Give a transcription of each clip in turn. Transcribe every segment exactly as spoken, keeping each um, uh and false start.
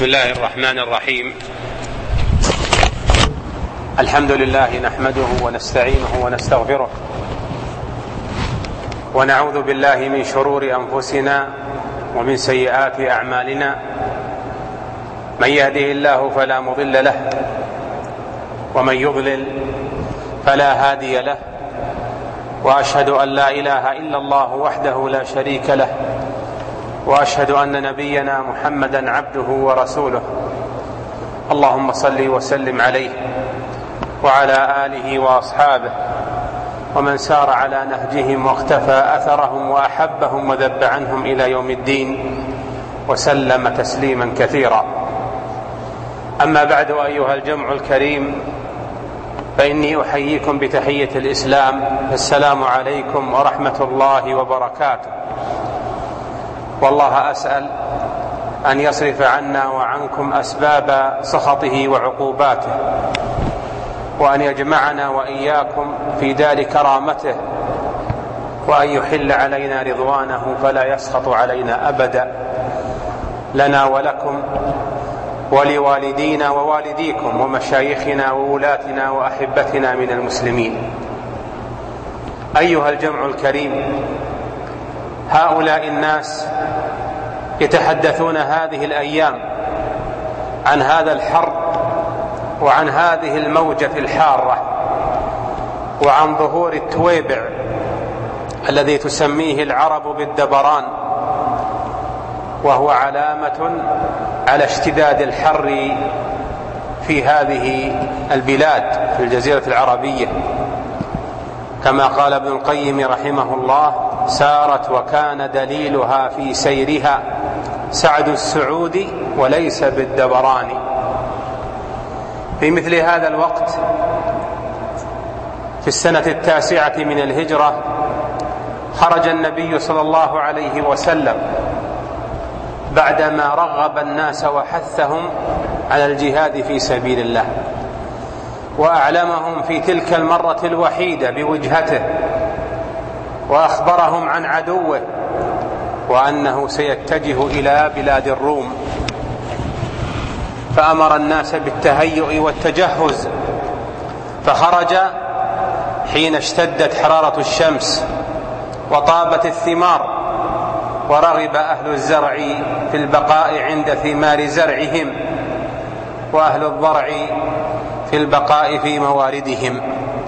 بسم الله الرحمن الرحيم. الحمد لله نحمده ونستعينه ونستغفره ونعوذ بالله من شرور أنفسنا ومن سيئات أعمالنا. من يهده الله فلا مضل له ومن يضلل فلا هادي له، وأشهد أن لا إله إلا الله وحده لا شريك له، وأشهد أن نبينا محمدا عبده ورسوله. اللهم صل وسلم عليه وعلى آله وأصحابه ومن سار على نهجهم واختفى أثرهم وأحبهم وذب عنهم إلى يوم الدين وسلم تسليما كثيرا. أما بعد، أيها الجمع الكريم، فإني أحييكم بتحية الإسلام، السلام عليكم ورحمة الله وبركاته. والله أسأل أن يصرف عنا وعنكم أسباب سخطه وعقوباته، وأن يجمعنا وإياكم في دار كرامته، وأن يحل علينا رضوانه فلا يسخط علينا أبدا، لنا ولكم ولوالدينا ووالديكم ومشايخنا وولاتنا وأحبتنا من المسلمين. أيها الجمع الكريم، هؤلاء الناس يتحدثون هذه الأيام عن هذا الحرب وعن هذه الموجة الحارة وعن ظهور التويبع الذي تسميه العرب بالدبران، وهو علامة على اشتداد الحر في هذه البلاد في الجزيرة العربية. كما قال ابن القيم رحمه الله: سارت وكان دليلها في سيرها سعد السعود وليس بالدبران. في مثل هذا الوقت في السنة التاسعة من الهجرة خرج النبي صلى الله عليه وسلم بعدما رغب الناس وحثهم على الجهاد في سبيل الله، وأعلمهم في تلك المرة الوحيدة بوجهته، وأخبرهم عن عدوه وأنه سيتجه إلى بلاد الروم. فأمر الناس بالتهيؤ والتجهز، فخرج حين اشتدت حرارة الشمس وطابت الثمار، ورغب أهل الزرع في البقاء عند ثمار زرعهم، وأهل الضرع في البقاء في مواردهم.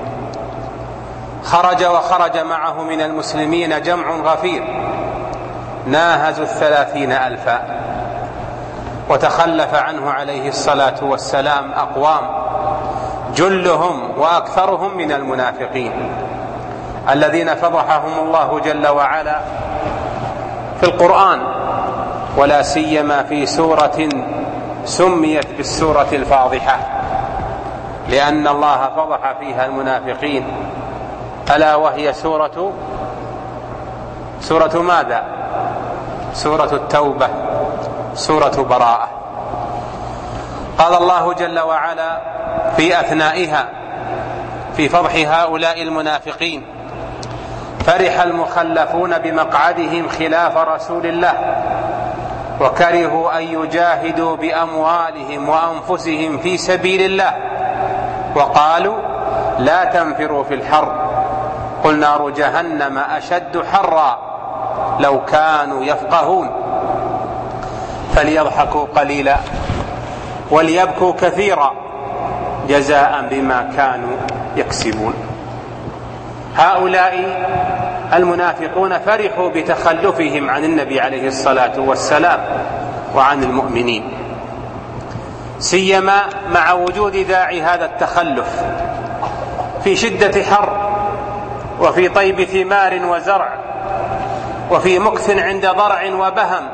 خرج وخرج معه من المسلمين جمع غفير ناهزوا الثلاثين ألفا، وتخلف عنه عليه الصلاة والسلام أقوام جلهم وأكثرهم من المنافقين الذين فضحهم الله جل وعلا في القرآن، ولا سيما في سورة سميت بالسورة الفاضحة، لأن الله فضح فيها المنافقين، ألا وهي سورة سورة ماذا؟ سورة التوبة، سورة براءة. قال الله جل وعلا في أثنائها في فضح هؤلاء المنافقين: فرح المخلفون بمقعدهم خلاف رسول الله وكرهوا أن يجاهدوا بأموالهم وأنفسهم في سبيل الله وقالوا لا تنفروا في الحر قل نار جهنم أشد حرا لو كانوا يفقهون فليضحكوا قليلا وليبكوا كثيرا جزاء بما كانوا يكسبون. هؤلاء المنافقون فرحوا بتخلفهم عن النبي عليه الصلاة والسلام وعن المؤمنين، سيما مع وجود داعي هذا التخلف في شدة حر، وفي طيب ثمار وزرع، وفي مكث عند ضرع وبهم،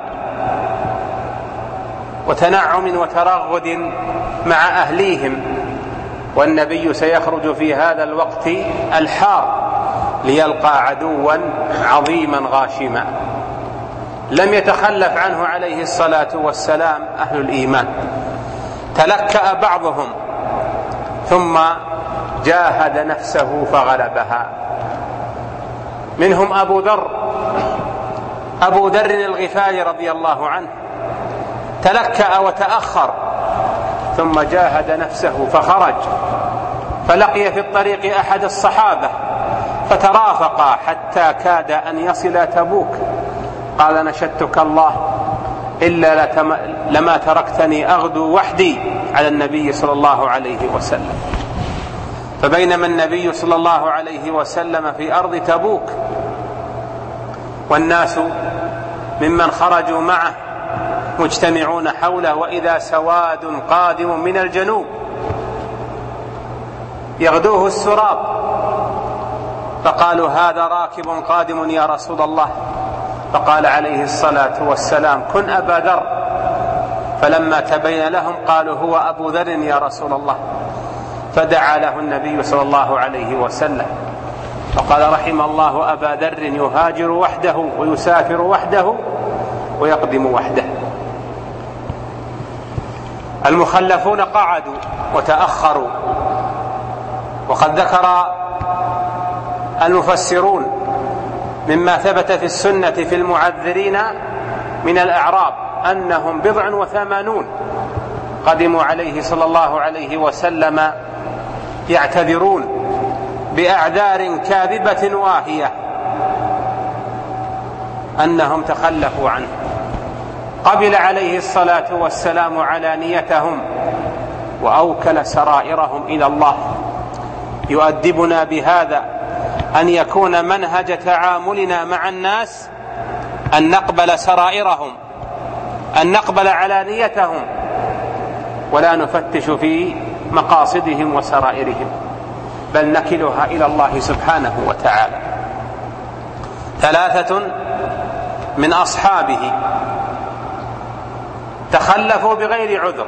وتنعم وترغد مع أهليهم. والنبي سيخرج في هذا الوقت الحار ليلقى عدوا عظيما غاشما. لم يتخلف عنه عليه الصلاة والسلام أهل الإيمان، تلكأ بعضهم ثم جاهد نفسه فغلبها. منهم أبو ذر أبو ذر الغفاري رضي الله عنه، تلكأ وتأخر ثم جاهد نفسه فخرج، فلقي في الطريق أحد الصحابة فترافقا حتى كاد أن يصل تبوك، قال: نشدتك الله إلا لما تركتني أغدو وحدي على النبي صلى الله عليه وسلم. فبينما النبي صلى الله عليه وسلم في أرض تبوك والناس ممن خرجوا معه مجتمعون حوله، وإذا سواد قادم من الجنوب يغدوه السراب، فقالوا: هذا راكب قادم يا رسول الله. فقال عليه الصلاة والسلام: كن أبا ذر. فلما تبين لهم قالوا: هو أبو ذر يا رسول الله. فدعا له النبي صلى الله عليه وسلم فقال: رحم الله أبا ذر يهاجر وحده ويسافر وحده ويقدم وحده. المخلفون قعدوا وتأخروا، وقد ذكر المفسرون مما ثبت في السنة في المعذرين من الأعراب أنهم بضع وثمانون قدموا عليه صلى الله عليه وسلم يعتذرون بأعذار كاذبة واهية أنهم تخلفوا عنه. قبل عليه الصلاة والسلام علانيتهم وأوكل سرائرهم إلى الله. يؤدبنا بهذا أن يكون منهج تعاملنا مع الناس أن نقبل سرائرهم، أن نقبل علانيتهم، ولا نفتش في مقاصدهم وسرائرهم، بل نكلها إلى الله سبحانه وتعالى. ثلاثة من أصحابه تخلفوا بغير عذر،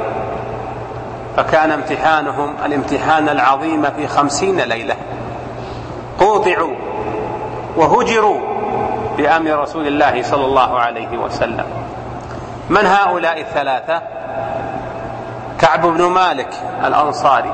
فكان امتحانهم الامتحان العظيم في خمسين ليلة، قوطعوا وهجروا بأمر رسول الله صلى الله عليه وسلم. من هؤلاء الثلاثة؟ كعب بن مالك الأنصاري،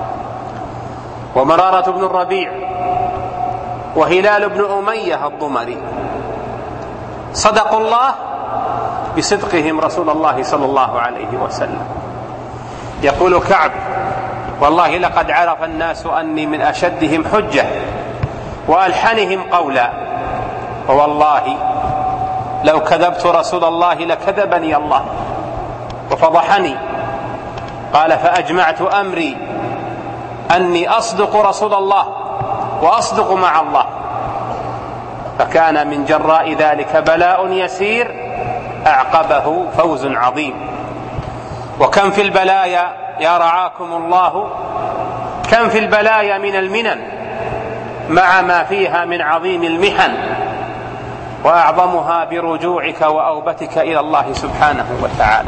ومرارة بن الربيع، وهلال بن أمية الضمري. صدقوا الله بصدقهم رسول الله صلى الله عليه وسلم. يقول كعب: والله لقد عرف الناس أني من أشدهم حجة وألحنهم قولا، ووالله لو كذبت رسول الله لكذبني الله وفضحني. قال: فأجمعت أمري أني أصدق رسول الله وأصدق مع الله. فكان من جراء ذلك بلاء يسير أعقبه فوز عظيم. وكم في البلايا يا رعاكم الله، كم في البلايا من المنن مع ما فيها من عظيم المحن، وأعظمها برجوعك وأوبتك إلى الله سبحانه وتعالى.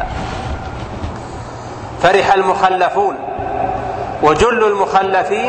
فرح المخلفون، وجل المخلفين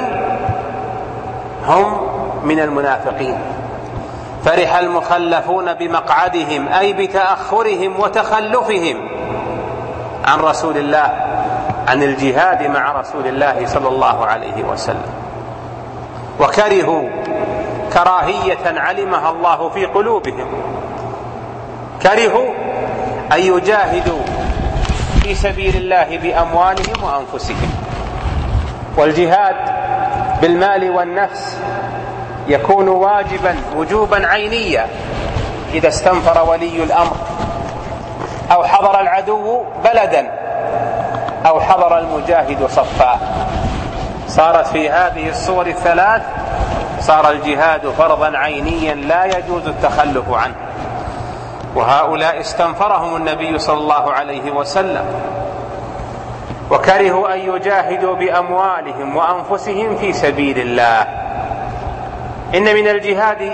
هم من المنافقين. فرح المخلفون بمقعدهم أي بتأخرهم وتخلفهم عن رسول الله، عن الجهاد مع رسول الله صلى الله عليه وسلم. وكرهوا كراهية علمها الله في قلوبهم، كرهوا أن يجاهدوا في سبيل الله بأموالهم وأنفسهم. والجهاد بالمال والنفس يكون واجبا وجوبا عينيا إذا استنفر ولي الأمر، أو حضر العدو بلدا، أو حضر المجاهد صفا. صارت في هذه الصور الثلاث صار الجهاد فرضا عينيا لا يجوز التخلف عنه. وهؤلاء استنفرهم النبي صلى الله عليه وسلم، وكرهوا أن يجاهدوا بأموالهم وأنفسهم في سبيل الله. إن من الجهاد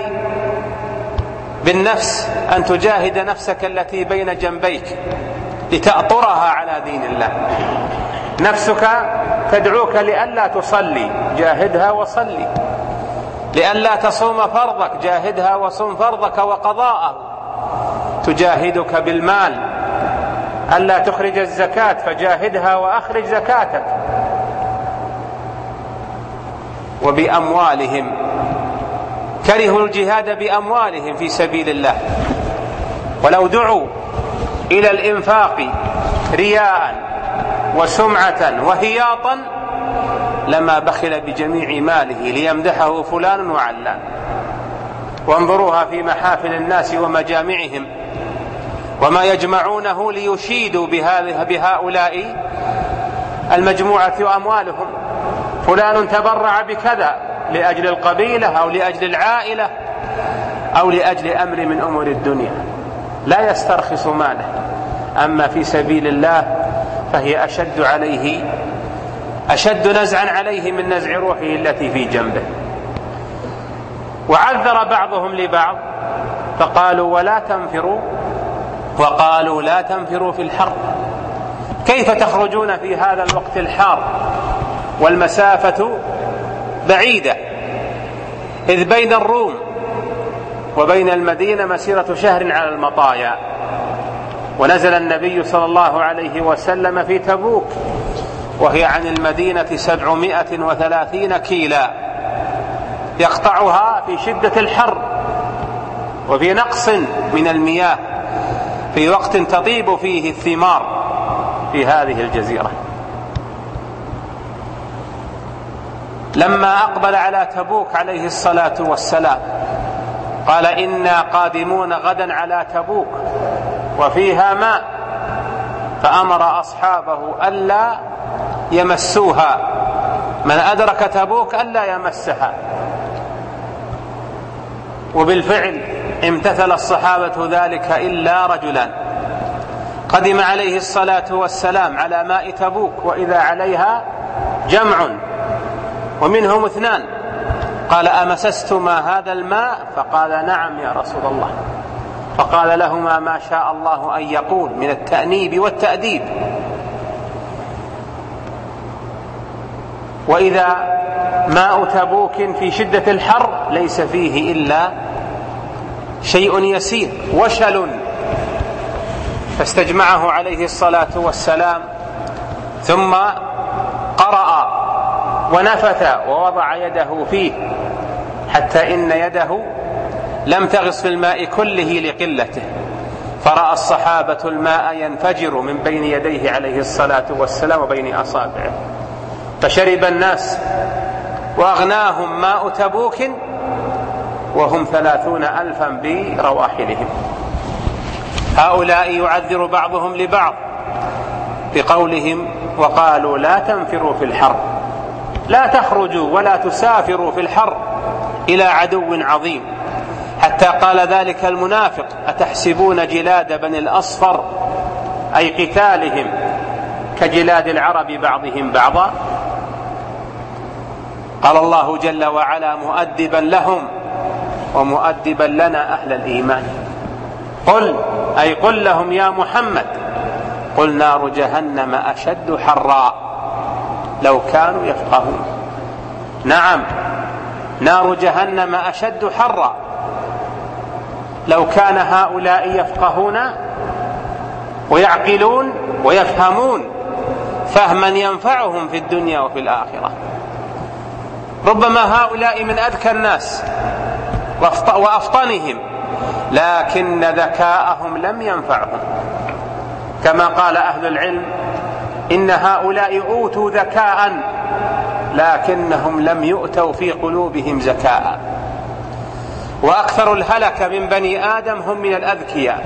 بالنفس أن تجاهد نفسك التي بين جنبيك لتأطرها على دين الله. نفسك تدعوك لئلا تصلي، جاهدها وصلي. لئلا تصوم فرضك، جاهدها وصوم فرضك وقضاءه. تجاهدك بالمال، ألا تخرج الزكاة، فجاهدها وأخرج زكاتك. وبأموالهم، كرهوا الجهاد بأموالهم في سبيل الله، ولو دعوا إلى الإنفاق رياء وسمعة وهياطا لما بخل بجميع ماله ليمدحه فلان وعلان. وانظروها في محافل الناس ومجامعهم وما يجمعونه ليشيدوا بهؤلاء المجموعة وأموالهم. فلان تبرع بكذا لأجل القبيلة أو لأجل العائلة أو لأجل أمر من أمور الدنيا، لا يسترخص ماله. أما في سبيل الله فهي أشد عليه أشد نزعا عليه من نزع روحه التي في جنبه. وعذر بعضهم لبعض فقالوا ولا تنفروا وقالوا لا تنفروا في الحر. كيف تخرجون في هذا الوقت الحار والمسافة بعيدة، إذ بين الروم وبين المدينة مسيرة شهر على المطايا. ونزل النبي صلى الله عليه وسلم في تبوك وهي عن المدينة سبعمائة وثلاثين كيلا، يقطعها في شدة الحر وفي نقص من المياه في وقت تطيب فيه الثمار في هذه الجزيرة. لما أقبل على تبوك عليه الصلاة والسلام قال إنا قادمون غدا على تبوك وفيها ماء، فأمر أصحابه ألا يمسوها، من أدرك تبوك ألا يمسها. وبالفعل امتثل الصحابة ذلك إلا رجلا قدم عليه الصلاة والسلام على ماء تبوك وإذا عليها جمع ومنهم اثنان. قال أمسستما هذا الماء؟ فقال نعم يا رسول الله. فقال لهما ما شاء الله أن يقول من التأنيب والتأديب. وإذا ماء تبوك في شدة الحر ليس فيه إلا شيء يسير وشل، فاستجمعه عليه الصلاة والسلام ثم قرأ ونفث ووضع يده فيه حتى إن يده لم تغص في الماء كله لقلته، فرأى الصحابة الماء ينفجر من بين يديه عليه الصلاة والسلام وبين أصابعه، فشرب الناس وأغناهم ماء تبوك وهم ثلاثون ألفا برواحلهم. هؤلاء يعذر بعضهم لبعض بقولهم وقالوا لا تنفروا في الحر، لا تخرجوا ولا تسافروا في الحر إلى عدو عظيم. حتى قال ذلك المنافق أتحسبون جلاد بني الأصفر أي قتالهم كجلاد العرب بعضهم بعضا. قال الله جل وعلا مؤدبا لهم ومؤدبا لنا أهل الإيمان قل أي قل لهم يا محمد قل نار جهنم أشد حرا لو كانوا يفقهون. نعم نار جهنم أشد حرا لو كان هؤلاء يفقهون ويعقلون ويفهمون فهما ينفعهم في الدنيا وفي الآخرة. ربما هؤلاء من أذكى الناس وأفطنهم لكن ذكاءهم لم ينفعهم، كما قال أهل العلم إن هؤلاء أوتوا ذكاء لكنهم لم يؤتوا في قلوبهم زكاء. وأكثر الهلك من بني آدم هم من الأذكياء،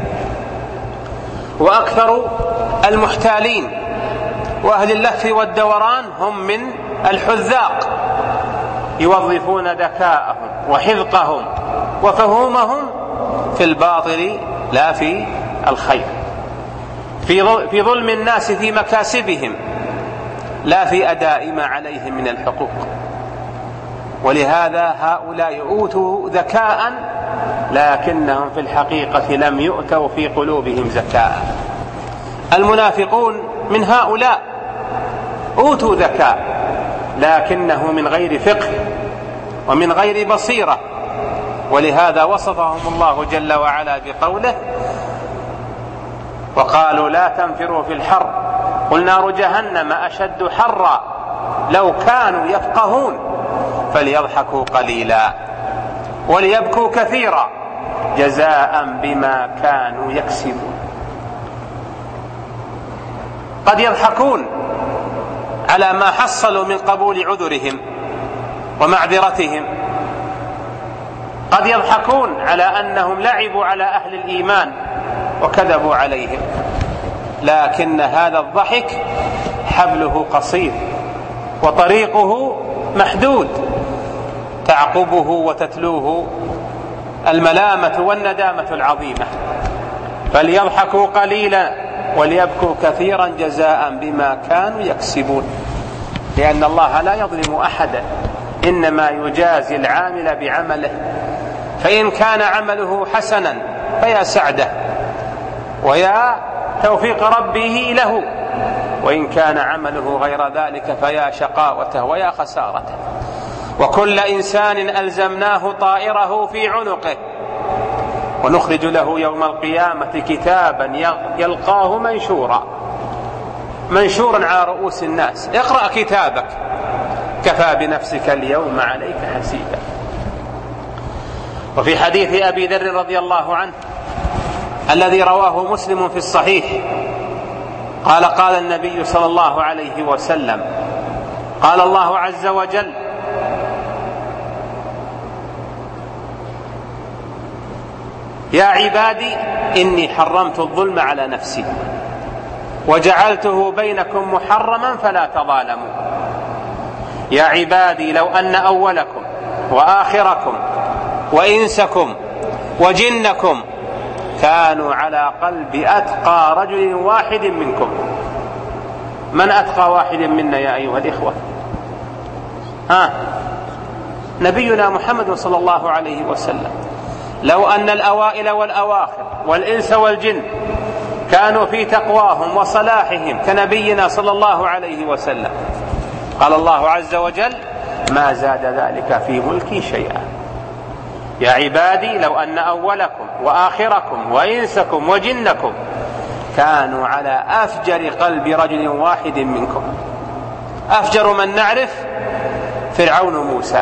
وأكثر المحتالين وأهل اللف والدوران هم من الحذاق، يوظفون ذكاءهم وحذقهم وفهومهم في الباطل لا في الخير، في ظلم الناس في مكاسبهم لا في أداء ما عليهم من الحقوق. ولهذا هؤلاء أوتوا ذكاء لكنهم في الحقيقة لم يؤتوا في قلوبهم زكاء. المنافقون من هؤلاء أوتوا ذكاء لكنه من غير فقه ومن غير بصيرة، ولهذا وصفهم الله جل وعلا بقوله وقالوا لا تنفروا في الحر قل نار جهنم أشد حرا لو كانوا يفقهون فليضحكوا قليلا وليبكوا كثيرا جزاء بما كانوا يكسبون. قد يضحكون على ما حصلوا من قبول عذرهم ومعذرتهم، قد يضحكون على أنهم لعبوا على أهل الإيمان وكذبوا عليهم، لكن هذا الضحك حبله قصير وطريقه محدود، تعقبه وتتلوه الملامة والندامة العظيمة. فليضحكوا قليلا وليبكوا كثيرا جزاء بما كانوا يكسبون، لأن الله لا يظلم أحدا، إنما يجازي العامل بعمله، فإن كان عمله حسنا فيا سعده ويا توفيق ربه له، وإن كان عمله غير ذلك فيا شقاوته ويا خسارته. وكل إنسان ألزمناه طائره في عنقه ونخرج له يوم القيامة كتابا يلقاه منشورا منشورا على رؤوس الناس، اقرأ كتابك كفى بنفسك اليوم عليك حسيبا. وفي حديث أبي ذر رضي الله عنه الذي رواه مسلم في الصحيح قال قال النبي صلى الله عليه وسلم قال الله عز وجل: يا عبادي إني حرمت الظلم على نفسي وجعلته بينكم محرما فلا تظالموا. يا عبادي لو أن أولكم وآخركم وإنسكم وجنكم كانوا على قلب أتقى رجل واحد منكم. من أتقى واحد منا يا أيها الإخوة؟ ها نبينا محمد صلى الله عليه وسلم. لو أن الأوائل والأواخر والإنس والجن كانوا في تقواهم وصلاحهم كنبينا صلى الله عليه وسلم، قال الله عز وجل: ما زاد ذلك في ملكي شيئا. يا عبادي لو أن أولكم وآخركم وإنسكم وجنكم كانوا على أفجر قلب رجل واحد منكم. أفجر من نعرف فرعون موسى،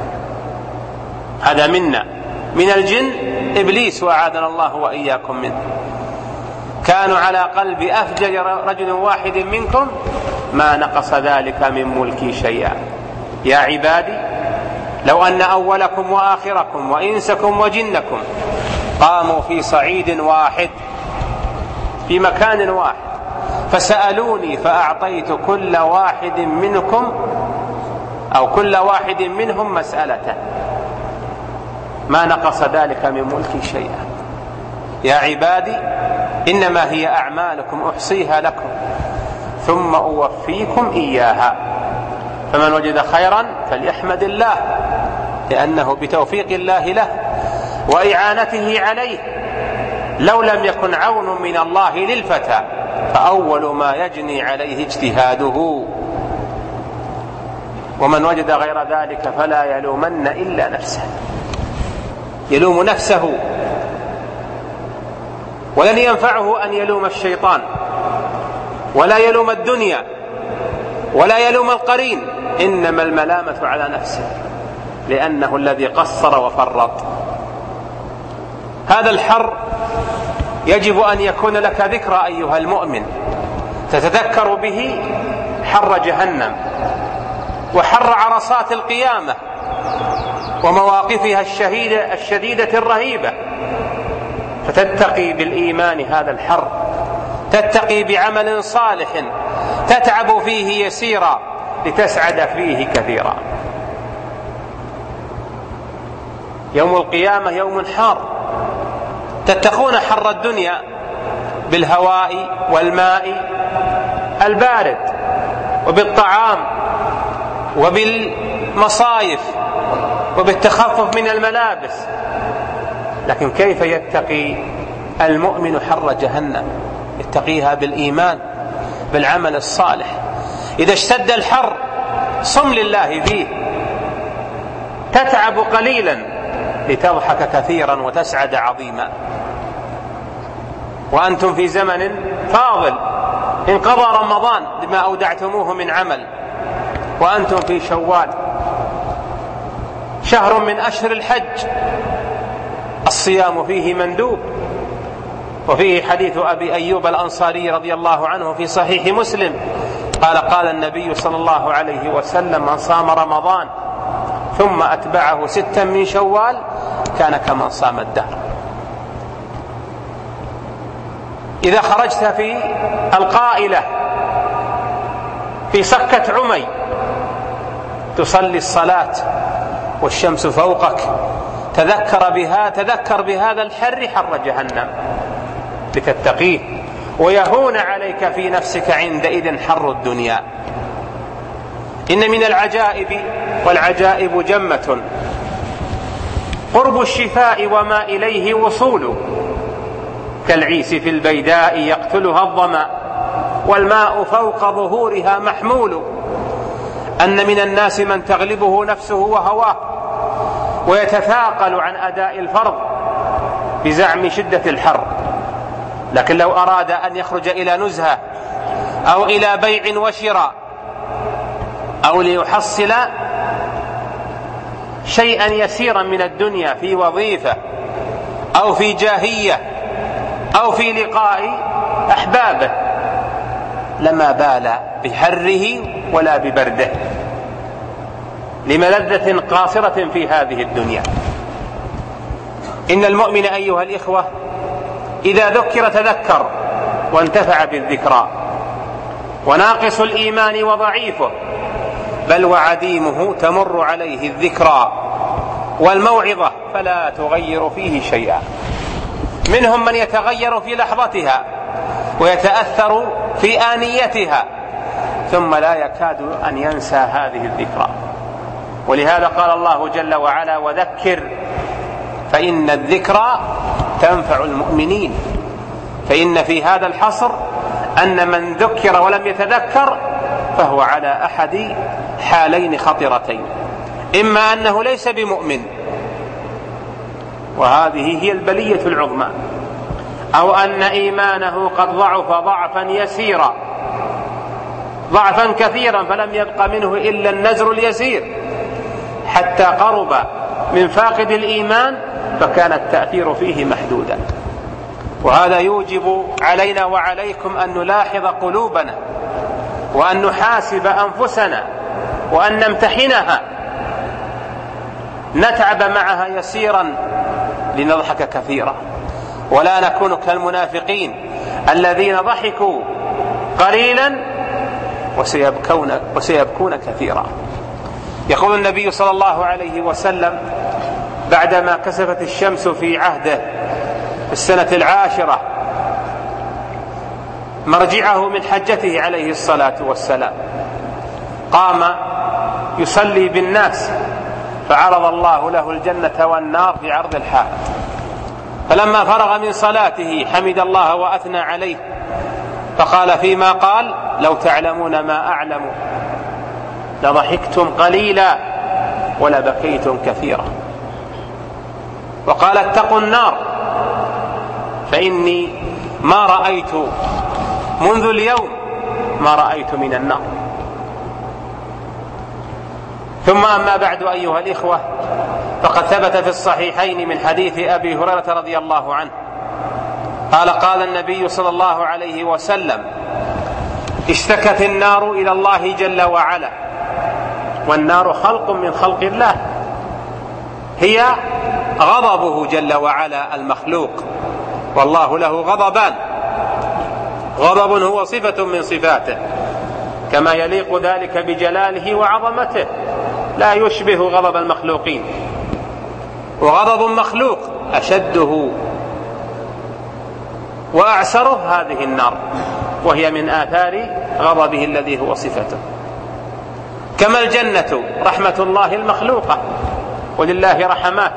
هذا منا، من الجن إبليس وأعاذنا الله وإياكم منه. كانوا على قلب أفجر رجل واحد منكم ما نقص ذلك من ملكي شيئا. يا عبادي لو أن أولكم وآخركم وإنسكم وجنكم قاموا في صعيد واحد في مكان واحد فسألوني فأعطيت كل واحد منكم أو كل واحد منهم مسألة ما نقص ذلك من ملكي شيئا. يا عبادي إنما هي أعمالكم أحصيها لكم ثم أوفيكم إياها، فمن وجد خيرا فليحمد الله لأنه بتوفيق الله له وإعانته عليه. لو لم يكن عون من الله للفتى فأول ما يجني عليه اجتهاده، ومن وجد غير ذلك فلا يلومن إلا نفسه، يلوم نفسه ولن ينفعه أن يلوم الشيطان ولا يلوم الدنيا ولا يلوم القرين، إنما الملامة على نفسه لأنه الذي قصر وفرط. هذا الحر يجب أن يكون لك ذكرى أيها المؤمن تتذكر به حر جهنم وحر عرصات القيامة ومواقفها الشهيدة الشديدة الرهيبة، فتتقي بالإيمان هذا الحر، تتقي بعمل صالح تتعب فيه يسيرا لتسعد فيه كثيرا. يوم القيامة يوم حار، تتقون حر الدنيا بالهواء والماء البارد وبالطعام وبالمصايف وبالتخفف من الملابس، لكن كيف يتقي المؤمن حر جهنم؟ يتقيها بالإيمان بالعمل الصالح. إذا اشتد الحر صم لله فيه، تتعب قليلا لتضحك كثيرا وتسعد عظيما. وأنتم في زمن فاضل، انقضى رمضان بما أودعتموه من عمل وأنتم في شوال، شهر من أشهر الحج الصيام فيه مندوب، وفيه حديث أبي أيوب الأنصاري رضي الله عنه في صحيح مسلم قال قال النبي صلى الله عليه وسلم: من صام رمضان ثم أتبعه ستا من شوال كان كمن صام الدهر. إذا خرجت في القائلة في سكة عمي تصلي الصلاة والشمس فوقك تذكر بها تذكر بهذا الحر حر جهنم لتتقيه، ويهون عليك في نفسك عندئذ حر الدنيا. إن من العجائب، والعجائب جمة، قرب الشفاء وما إليه وصول، كالعيس في البيداء يقتلها الظمأ والماء فوق ظهورها محمول. أن من الناس من تغلبه نفسه وهواه ويتثاقل عن أداء الفرض بزعم شدة الحر، لكن لو أراد أن يخرج إلى نزهة أو إلى بيع وشراء أو ليحصل شيئا يسيرا من الدنيا في وظيفة أو في جاهية أو في لقاء أحبابه لما بال بحره ولا ببرده، لملذة قاصرة في هذه الدنيا. إن المؤمن أيها الإخوة إذا ذكر تذكر وانتفع بالذكرى، وناقص الإيمان وضعيفه بل وعديمه تمر عليه الذكرى والموعظة فلا تغير فيه شيئا. منهم من يتغير في لحظتها ويتأثر في آنيتها ثم لا يكاد أن ينسى هذه الذكرى. ولهذا قال الله جل وعلا: وذكر فإن الذكرى تنفع المؤمنين. فإن في هذا الحصر أن من ذكر ولم يتذكر فهو على أحد حالين خطرتين: إما أنه ليس بمؤمن وهذه هي البلية العظمى، أو أن إيمانه قد ضعف ضعفا يسيرا ضعفا كثيرا فلم يبق منه إلا النزر اليسير حتى قرب من فاقد الإيمان فكان التأثير فيه محدودا. وهذا يوجب علينا وعليكم أن نلاحظ قلوبنا وأن نحاسب أنفسنا وأن نمتحنها، نتعب معها يسيرا لنضحك كثيرا، ولا نكون كالمنافقين الذين ضحكوا قليلا وسيبكون, وسيبكون كثيرا. يقول النبي صلى الله عليه وسلم بعدما كسفت الشمس في عهده في السنة العاشرة مرجعه من حجته عليه الصلاة والسلام، قام يصلي بالناس فعرض الله له الجنة والنار في عرض الحائط، فلما فرغ من صلاته حمد الله وأثنى عليه فقال فيما قال: لو تعلمون ما أعلم لضحكتم قليلا ولبكيتم كثيرا. وقال: اتقوا النار فإني ما رأيت منذ اليوم ما رأيت من النار. ثم أما بعد أيها الإخوة، فقد ثبت في الصحيحين من حديث أبي هريرة رضي الله عنه قال: قال النبي صلى الله عليه وسلم: اشتكت النار إلى الله جل وعلا، والنار خلق من خلق الله، هي غضبه جل وعلا المخلوق، والله له غضبان، غضب هو صفة من صفاته كما يليق ذلك بجلاله وعظمته، لا يشبه غضب المخلوقين. وغضب مخلوق أشده وأعسره هذه النار، وهي من آثار غضبه الذي هو صفته. كما الجنة رحمة الله المخلوقة، ولله رحمات،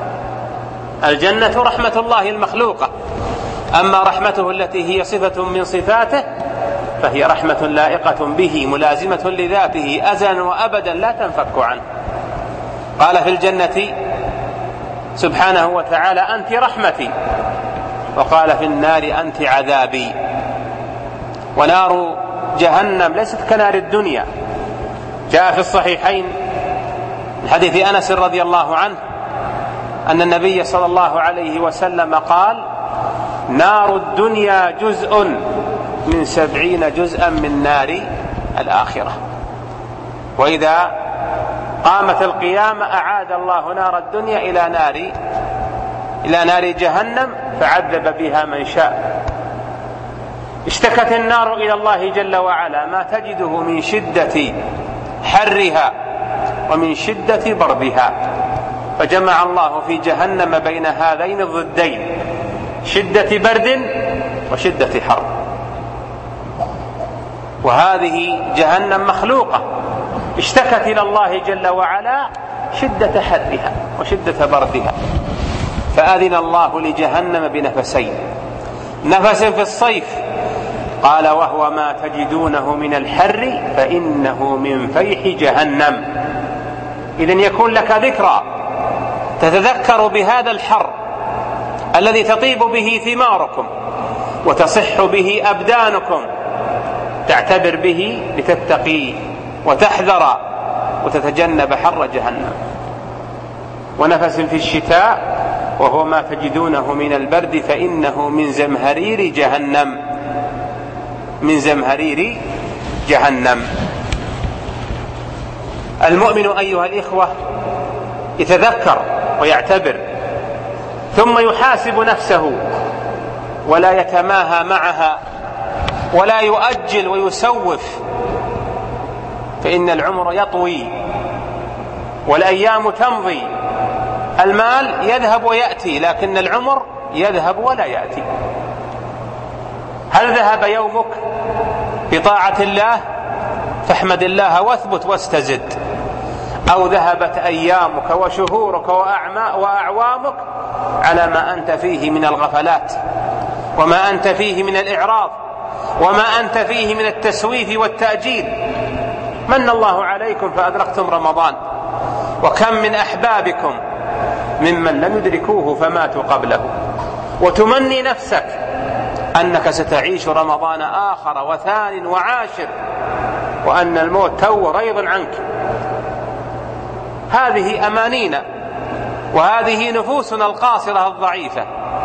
الجنة رحمة الله المخلوقة، أما رحمته التي هي صفة من صفاته فهي رحمة لائقة به ملازمة لذاته أزلا وأبدا لا تنفك عنه. قال في الجنة سبحانه وتعالى: أنت رحمتي، وقال في النار: أنت عذابي. ونار جهنم ليست كنار الدنيا. جاء في الصحيحين من حديث أنس رضي الله عنه أن النبي صلى الله عليه وسلم قال: نار الدنيا جزء من سبعين جزءا من نار الآخرة. وإذا قامت القيامة أعاد الله نار الدنيا إلى نار إلى نار جهنم فعذب بها من شاء. اشتكت النار إلى الله جل وعلا ما تجده من شدة حرها ومن شدة بردها، فجمع الله في جهنم بين هذين الضدين، شدة برد وشدة حر. وهذه جهنم مخلوقة اشتكت إلى الله جل وعلا شدة حرها وشدة بردها، فأذن الله لجهنم بنفسين، نفس في الصيف قال وهو ما تجدونه من الحر فإنه من فيح جهنم. إذن يكون لك ذكرى تتذكر بهذا الحر الذي تطيب به ثماركم وتصح به أبدانكم، تعتبر به لتتقي وتحذر وتتجنب حر جهنم. ونفس في الشتاء وهو ما تجدونه من البرد فإنه من زمهرير جهنم، من زمهرير جهنم. المؤمن أيها الإخوة يتذكر ويعتبر ثم يحاسب نفسه ولا يتماهى معها ولا يؤجل ويسوف، فإن العمر يطوي والأيام تمضي. المال يذهب ويأتي لكن العمر يذهب ولا يأتي. هل ذهب يومك بطاعة الله فاحمد الله واثبت واستزد، أو ذهبت أيامك وشهورك وأعوامك على ما أنت فيه من الغفلات وما أنت فيه من الإعراض وما أنت فيه من التسويف والتأجيل؟ من الله عليكم فأدركتم رمضان، وكم من أحبابكم ممن لم يدركوه فماتوا قبله، وتمني نفسك أنك ستعيش رمضان آخر وثان وعاشر وأن الموت تو غيظ عنك. هذه أمانينا وهذه نفوسنا القاصرة الضعيفة،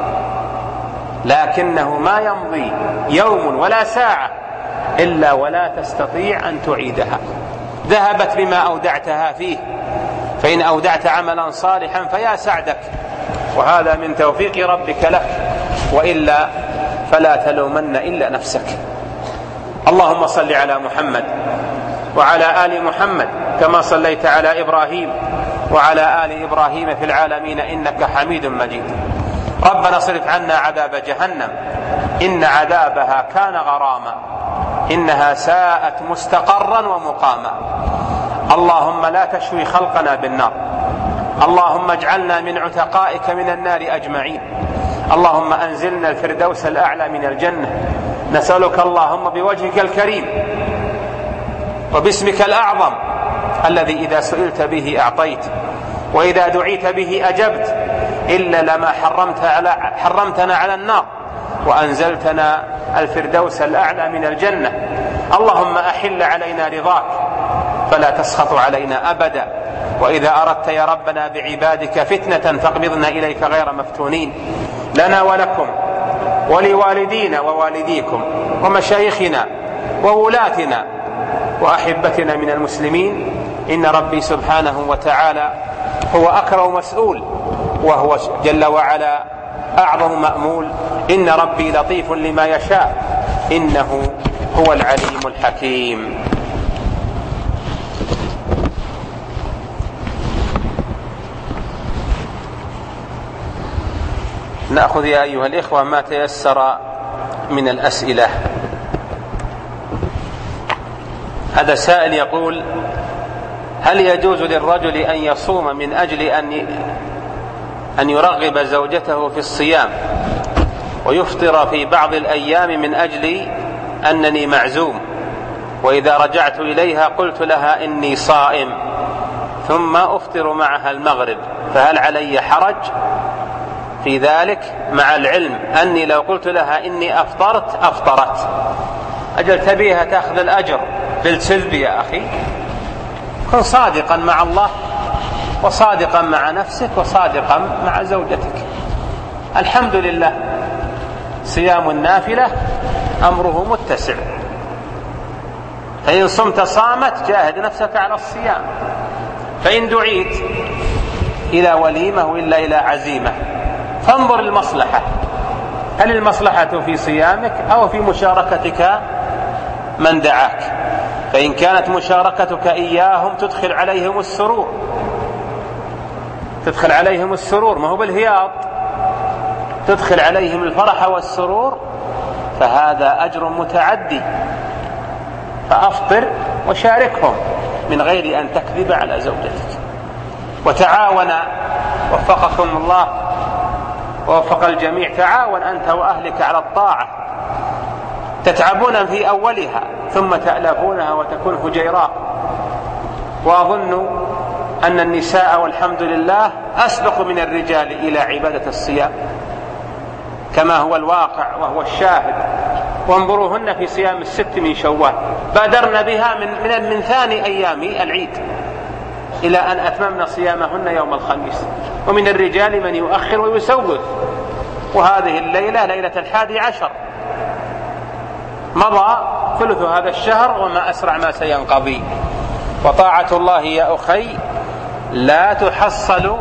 لكنه ما يمضي يوم ولا ساعة إلا ولا تستطيع أن تعيدها. ذهبت بما أودعتها فيه، فإن أودعت عملا صالحا فيا سعدك، وهذا من توفيق ربك لك، وإلا فلا تلومن إلا نفسك. اللهم صل على محمد وعلى آل محمد كما صليت على إبراهيم وعلى آل إبراهيم في العالمين إنك حميد مجيد. ربنا اصرف عنا عذاب جهنم إن عذابها كان غراما إنها ساءت مستقرا ومقاما. اللهم لا تشوي خلقنا بالنار، اللهم اجعلنا من عتقائك من النار أجمعين. اللهم أنزلنا الفردوس الأعلى من الجنة. نسألك اللهم بوجهك الكريم وباسمك الأعظم الذي إذا سئلت به أعطيت وإذا دعيت به أجبت، إلا لما حرمت على حرمتنا على النار وأنزلتنا الفردوس الأعلى من الجنة. اللهم أحل علينا رضاك فلا تسخط علينا أبدا، وإذا أردت يا ربنا بعبادك فتنة فاقبضنا إليك غير مفتونين. لنا ولكم ولوالدينا ووالديكم ومشايخنا وولاتنا وأحبتنا من المسلمين إن ربي سبحانه وتعالى هو أكرم مسؤول، وهو جل وعلا أعظم مأمول. إن ربي لطيف لما يشاء إنه هو العليم الحكيم. نأخذ يا أيها الإخوة ما تيسر من الأسئلة. هذا سائل يقول: هل يجوز للرجل أن يصوم من أجل أن أن يرغب زوجته في الصيام ويفطر في بعض الأيام من أجل أنني معزوم، وإذا رجعت إليها قلت لها إني صائم ثم أفطر معها المغرب، فهل علي حرج في ذلك مع العلم أني لو قلت لها إني أفطرت أفطرت؟ أجل تبيها تأخذ الأجر بالسلب يا أخي. كن صادقا مع الله وصادقا مع نفسك وصادقا مع زوجتك. الحمد لله صيام النافلة أمره متسع، فإن صمت صامت جاهد نفسك على الصيام، فإن دعيت إلى وليمة وإلا إلى عزيمة فانظر المصلحة، هل المصلحة في صيامك أو في مشاركتك من دعاك؟ فإن كانت مشاركتك إياهم تدخل عليهم السرور تدخل عليهم السرور ما هو بالهياط، تدخل عليهم الفرح والسرور، فهذا أجر متعدي، فأفطر وشاركهم من غير أن تكذب على زوجتك. وتعاون وفقكم الله ووفق الجميع، تعاون أنت وأهلك على الطاعة، تتعبون في أولها ثم تألفونها وتكون هجيراء. وأظن أن النساء والحمد لله أسبق من الرجال إلى عبادة الصيام كما هو الواقع وهو الشاهد. وانظروهن في صيام الست من شوال، بادرن بها من, من, من ثاني أيام العيد إلى أن أتممن صيامهن يوم الخميس. ومن الرجال من يؤخر ويسوف، وهذه الليلة ليلة الحادي عشر، مضى ثلث هذا الشهر وما أسرع ما سينقضي. وطاعة الله يا أخي لا تحصل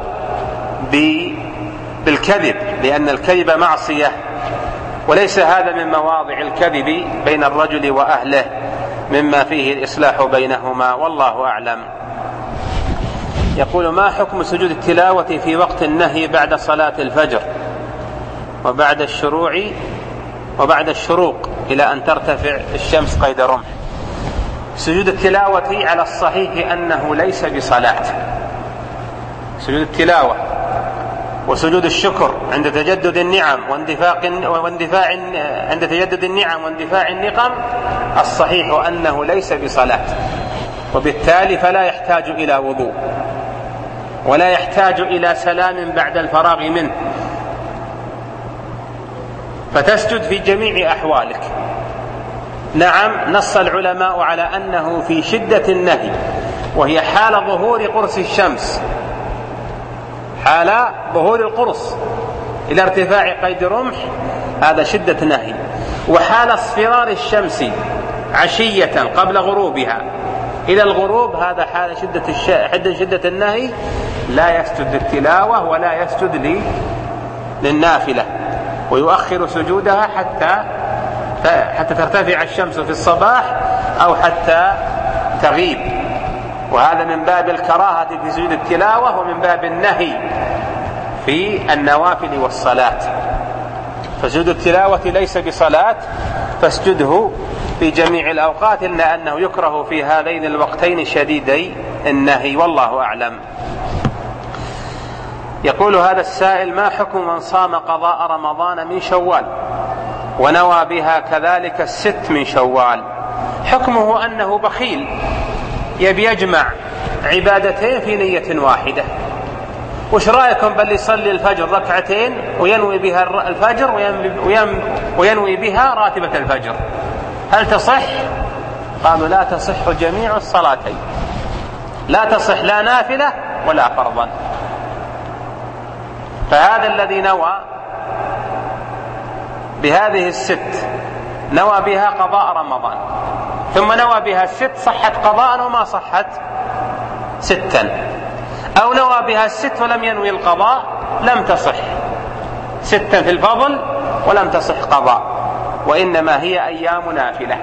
بالكذب، لأن الكذب معصية، وليس هذا من مواضع الكذب بين الرجل وأهله مما فيه الإصلاح بينهما، والله أعلم. يقول: ما حكم سجود التلاوة في وقت النهي بعد صلاة الفجر وبعد الشروع وبعد الشروق إلى أن ترتفع الشمس قيد رمح؟ سجود التلاوة على الصحيح أنه ليس بصلاة. سجود التلاوة وسجود الشكر عند تجدد النعم واندفاع واندفاع عند تجدد النعم واندفاع النقم، الصحيح أنه ليس بصلاة، وبالتالي فلا يحتاج إلى وضوء ولا يحتاج إلى سلام بعد الفراغ منه، فتسجد في جميع أحوالك. نعم، نص العلماء على أنه في شدة النهي، وهي حال ظهور قرص الشمس، حال ظهور القرص إلى ارتفاع قيد رمح، هذا شدة نهي. وحال اصفرار الشمس عشية قبل غروبها إلى الغروب، هذا حال شدة, الش... شدة النهي، لا يسجد للتلاوة ولا يسجد لي... للنافلة، ويؤخر سجودها حتى حتى ترتفع الشمس في الصباح أو حتى تغيب. وهذا من باب الكراهة في سجود التلاوة ومن باب النهي في النوافل والصلاة. فسجود التلاوة ليس بصلاة، فاسجده في جميع الأوقات، إلا أنه يكره في هذين الوقتين شديدي النهي، والله أعلم. يقول هذا السائل: ما حكم من صام قضاء رمضان من شوال ونوى بها كذلك الست من شوال؟ حكمه أنه بخيل، يبي يجمع عبادتين في نية واحدة. وش رأيكم بل يصلي الفجر ركعتين وينوي بها الفجر وينوي بها راتبة الفجر، هل تصح؟ قالوا: لا تصح جميع الصلاتين، لا تصح لا نافلة ولا فرضا. فهذا الذي نوى بهذه الست نوى بها قضاء رمضان ثم نوى بها الست، صحت قضاء وما صحت ستا، أو نوى بها الست ولم ينوي القضاء، لم تصح ستا في الفضل ولم تصح قضاء، وإنما هي أيام نافلة.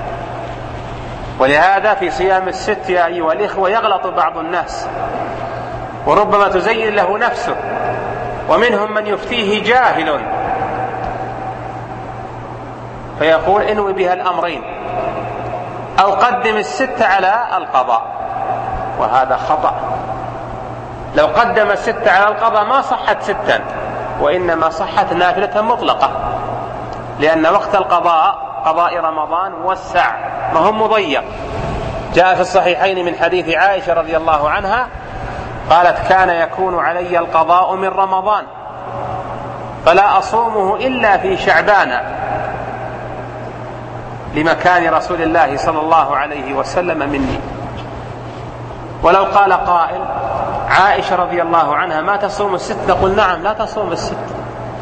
ولهذا في صيام الست يا أيها الإخوة يغلط بعض الناس، وربما تزين له نفسه، ومنهم من يفتيه جاهل فيقول: انوي بها الأمرين، أو قدم الست على القضاء، وهذا خطأ. لو قدم الست على القضاء ما صحت ستا، وإنما صحت نافلة مطلقة، لأن وقت القضاء قضاء رمضان موسع ما هو مضيق. جاء في الصحيحين من حديث عائشة رضي الله عنها قالت: كان يكون علي القضاء من رمضان فلا أصومه إلا في شعبان لمكان رسول الله صلى الله عليه وسلم مني. ولو قال قائل: عائشة رضي الله عنها ما تصوم الست، نقول: نعم لا تصوم الست،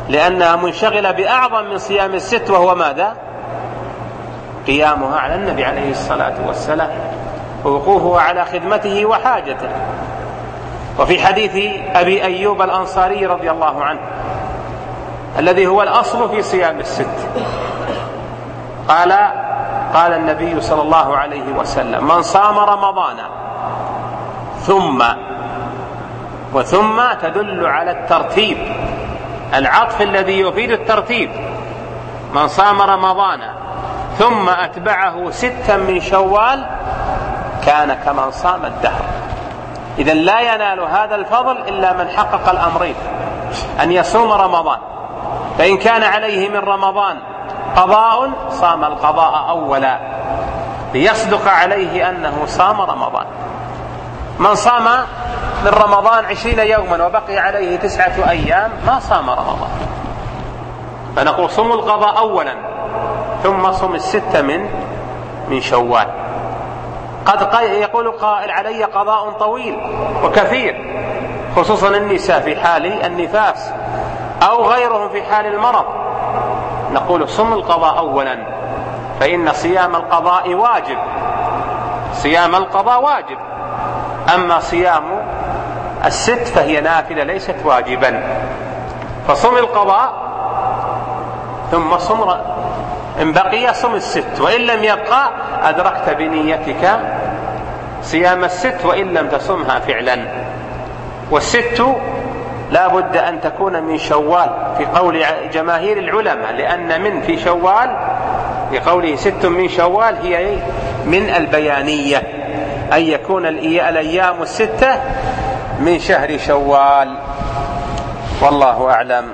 لأنها منشغلة بأعظم من صيام الست، وهو ماذا؟ قيامها على النبي عليه الصلاة والسلام ووقوفها على خدمته وحاجته. وفي حديث أبي أيوب الأنصاري رضي الله عنه الذي هو الأصل في صيام الست، قال قال النبي صلى الله عليه وسلم: من صام رمضان ثم، وثم تدل على الترتيب، العطف الذي يفيد الترتيب، من صام رمضان ثم أتبعه ستا من شوال كان كمن صام الدهر. إذن لا ينال هذا الفضل إلا من حقق الأمرين: أن يصوم رمضان، فإن كان عليه من رمضان قضاء صام القضاء أولا ليصدق عليه أنه صام رمضان. من صام من رمضان عشرين يوما وبقي عليه تسعة أيام ما صام رمضان، فنقول صم القضاء أولا ثم صم الستة من من شوال. قد يقول قائل: علي قضاء طويل وكثير، خصوصا النساء في حال النفاس أو غيرهم في حال المرض. نقول: صم القضاء أولا، فإن صيام القضاء واجب، صيام القضاء واجب، أما صيام الست فهي نافلة ليست واجبا. فصم القضاء ثم صم، إن بقي صم الست، وإن لم يبقى أدركت بنيتك صيام الست وإن لم تصمها فعلا. والست لا بد أن تكون من شوال في قول جماهير العلماء، لأن من في شوال في قوله ست من شوال هي من البيانية، أن يكون الأيام الستة من شهر شوال. والله أعلم.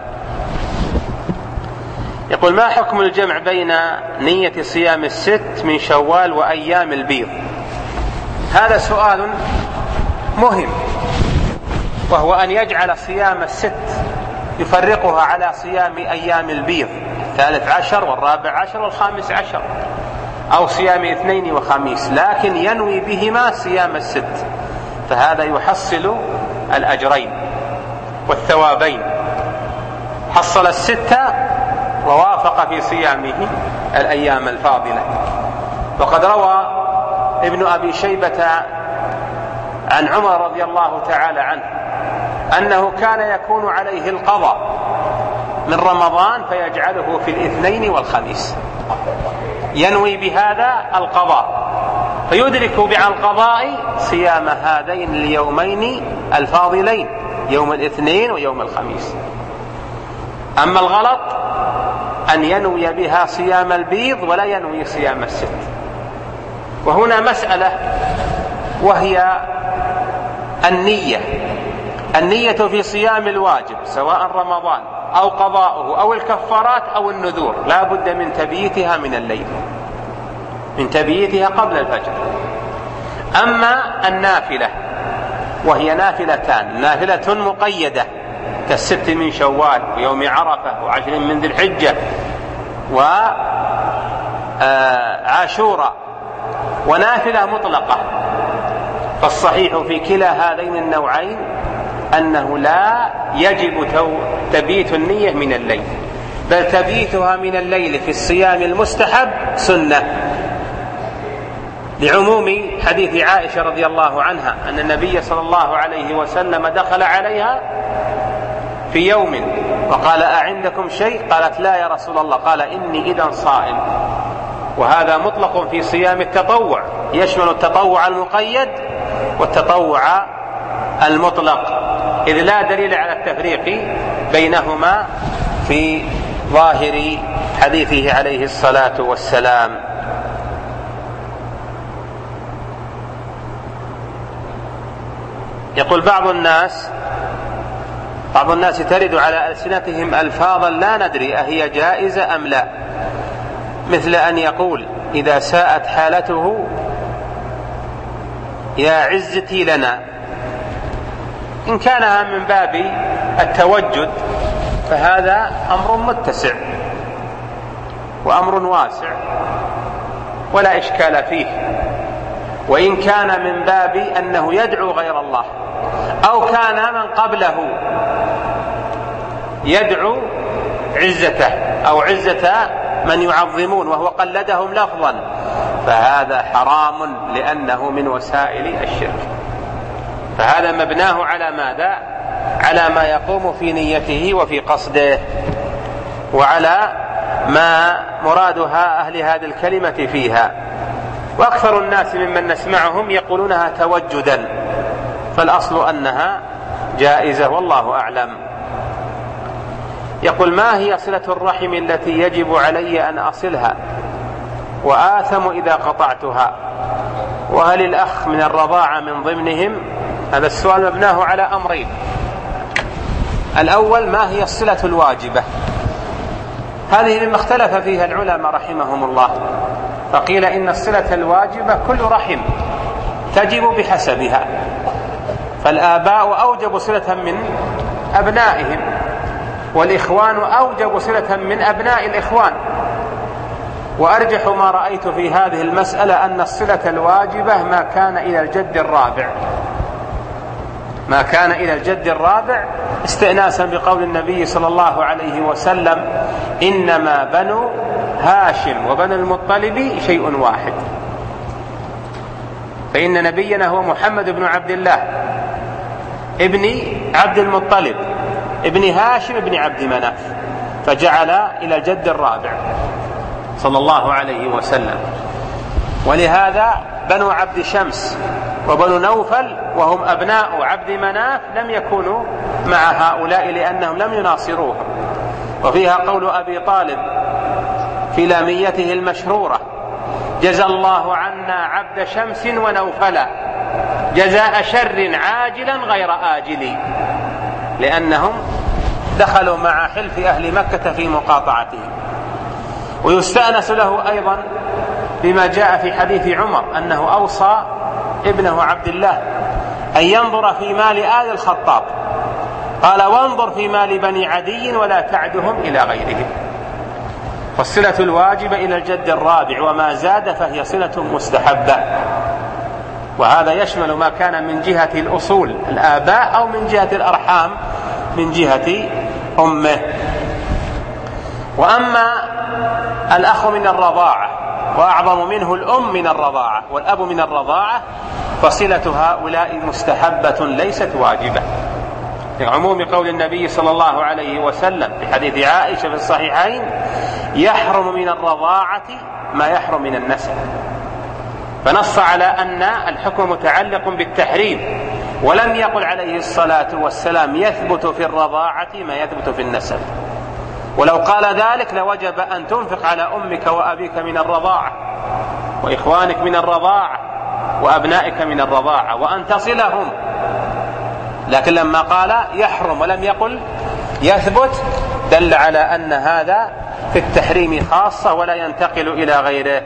يقول: ما حكم الجمع بين نية صيام الست من شوال وأيام البيض؟ هذا سؤال مهم، وهو أن يجعل صيام الست يفرقها على صيام أيام البيض الثالث عشر والرابع عشر والخامس عشر، أو صيام اثنين وخميس، لكن ينوي بهما صيام الست، فهذا يحصل الأجرين والثوابين، حصل الستة ووافق في صيامه الأيام الفاضلة. وقد روى ابن أبي شيبة عن عمر رضي الله تعالى عنه أنه كان يكون عليه القضاء من رمضان فيجعله في الاثنين والخميس، ينوي بهذا القضاء فيدرك مع القضاء صيام هذين اليومين الفاضلين، يوم الاثنين ويوم الخميس. أما الغلط أن ينوي بها صيام البيض ولا ينوي صيام الست. وهنا مسألة وهي النية، النية في صيام الواجب سواء رمضان أو قضاؤه أو الكفارات أو النذور لا بد من تبييتها من الليل، من تبييتها قبل الفجر. أما النافلة وهي نافلتان، نافلة مقيدة كالست من شوال ويوم عرفة وعشر من ذي الحجة وعاشوراء، ونافلة مطلقة، فالصحيح في كلا هذين النوعين أنه لا يجب تبييت النية من الليل، بل تبييتها من الليل في الصيام المستحب سنة، لعموم حديث عائشة رضي الله عنها أن النبي صلى الله عليه وسلم دخل عليها في يوم وقال: أعندكم شيء؟ قالت: لا يا رسول الله. قال: إني إذا صائم. وهذا مطلق في صيام التطوع، يشمل التطوع المقيد والتطوع المطلق، إذ لا دليل على التفريق بينهما في ظاهر حديثه عليه الصلاة والسلام. يقول بعض الناس بعض الناس ترد على ألسنتهم ألفاظا لا ندري أهي جائزة أم لا، مثل أن يقول إذا ساءت حالته: يا عزتي لنا. إن كانها من باب التوجد فهذا أمر متسع وأمر واسع ولا إشكال فيه، وإن كان من باب أنه يدعو غير الله أو كان من قبله يدعو عزته أو عزة من يعظمون وهو قلدهم لفظا، فهذا حرام لأنه من وسائل الشرك. فهذا مبناه على ماذا؟ على ما يقوم في نيته وفي قصده، وعلى ما مرادها أهل هذه الكلمة فيها. وأكثر الناس ممن نسمعهم يقولونها توجدا، فالأصل أنها جائزة والله أعلم. يقول: ما هي صلة الرحم التي يجب علي أن أصلها وآثم إذا قطعتها؟ وهل الأخ من الرضاعة من ضمنهم؟ هذا السؤال مبناه على أمرين. الأول: ما هي الصلة الواجبة؟ هذه مما اختلف فيها العلماء رحمهم الله، فقيل إن الصلة الواجبة كل رحم تجب بحسبها، فالآباء أوجب صلة من أبنائهم، والإخوان أوجب صلة من أبناء الإخوان. وأرجح ما رأيت في هذه المسألة أن الصلة الواجبة ما كان إلى الجد الرابع، ما كان إلى الجد الرابع استئناسا بقول النبي صلى الله عليه وسلم: إنما بنو هاشم وبنو المطلب شيء واحد. فإن نبينا هو محمد بن عبد الله ابن عبد المطلب ابن هاشم ابن عبد مناف، فجعل إلى الجد الرابع صلى الله عليه وسلم. ولهذا بنو عبد شمس وبنو نوفل وهم أبناء عبد مناف لم يكونوا مع هؤلاء لأنهم لم يناصروهم. وفيها قول أبي طالب في لاميته المشهورة: جزى الله عنا عبد شمس ونوفلا جزاء شر عاجلا غير آجل، لأنهم دخلوا مع حلف أهل مكة في مقاطعتهم. ويستأنس له أيضا بما جاء في حديث عمر أنه أوصى ابنه عبد الله أن ينظر في مال آل الخطاب، قال: وانظر في مال بني عدي ولا تعدهم إلى غيرهم. فالصلة الواجبة إلى الجد الرابع، وما زاد فهي صلة مستحبة، وهذا يشمل ما كان من جهة الأصول الآباء أو من جهة الأرحام من جهة أمه. وأما الأخ من الرضاعة، وأعظم منه الأم من الرضاعة والأب من الرضاعة، فصلة هؤلاء مستحبة ليست واجبة، لعموم قول النبي صلى الله عليه وسلم في حديث عائشة في الصحيحين: يحرم من الرضاعة ما يحرم من النسب. فنص على أن الحكم متعلق بالتحريم، ولم يقل عليه الصلاة والسلام يثبت في الرضاعة ما يثبت في النسب. ولو قال ذلك لوجب أن تنفق على أمك وأبيك من الرضاعة، وإخوانك من الرضاعة، وأبنائك من الرضاعة، وأن تصلهم. لكن لما قال يحرم ولم يقل يثبت دل على أن هذا في التحريم خاصة ولا ينتقل إلى غيره.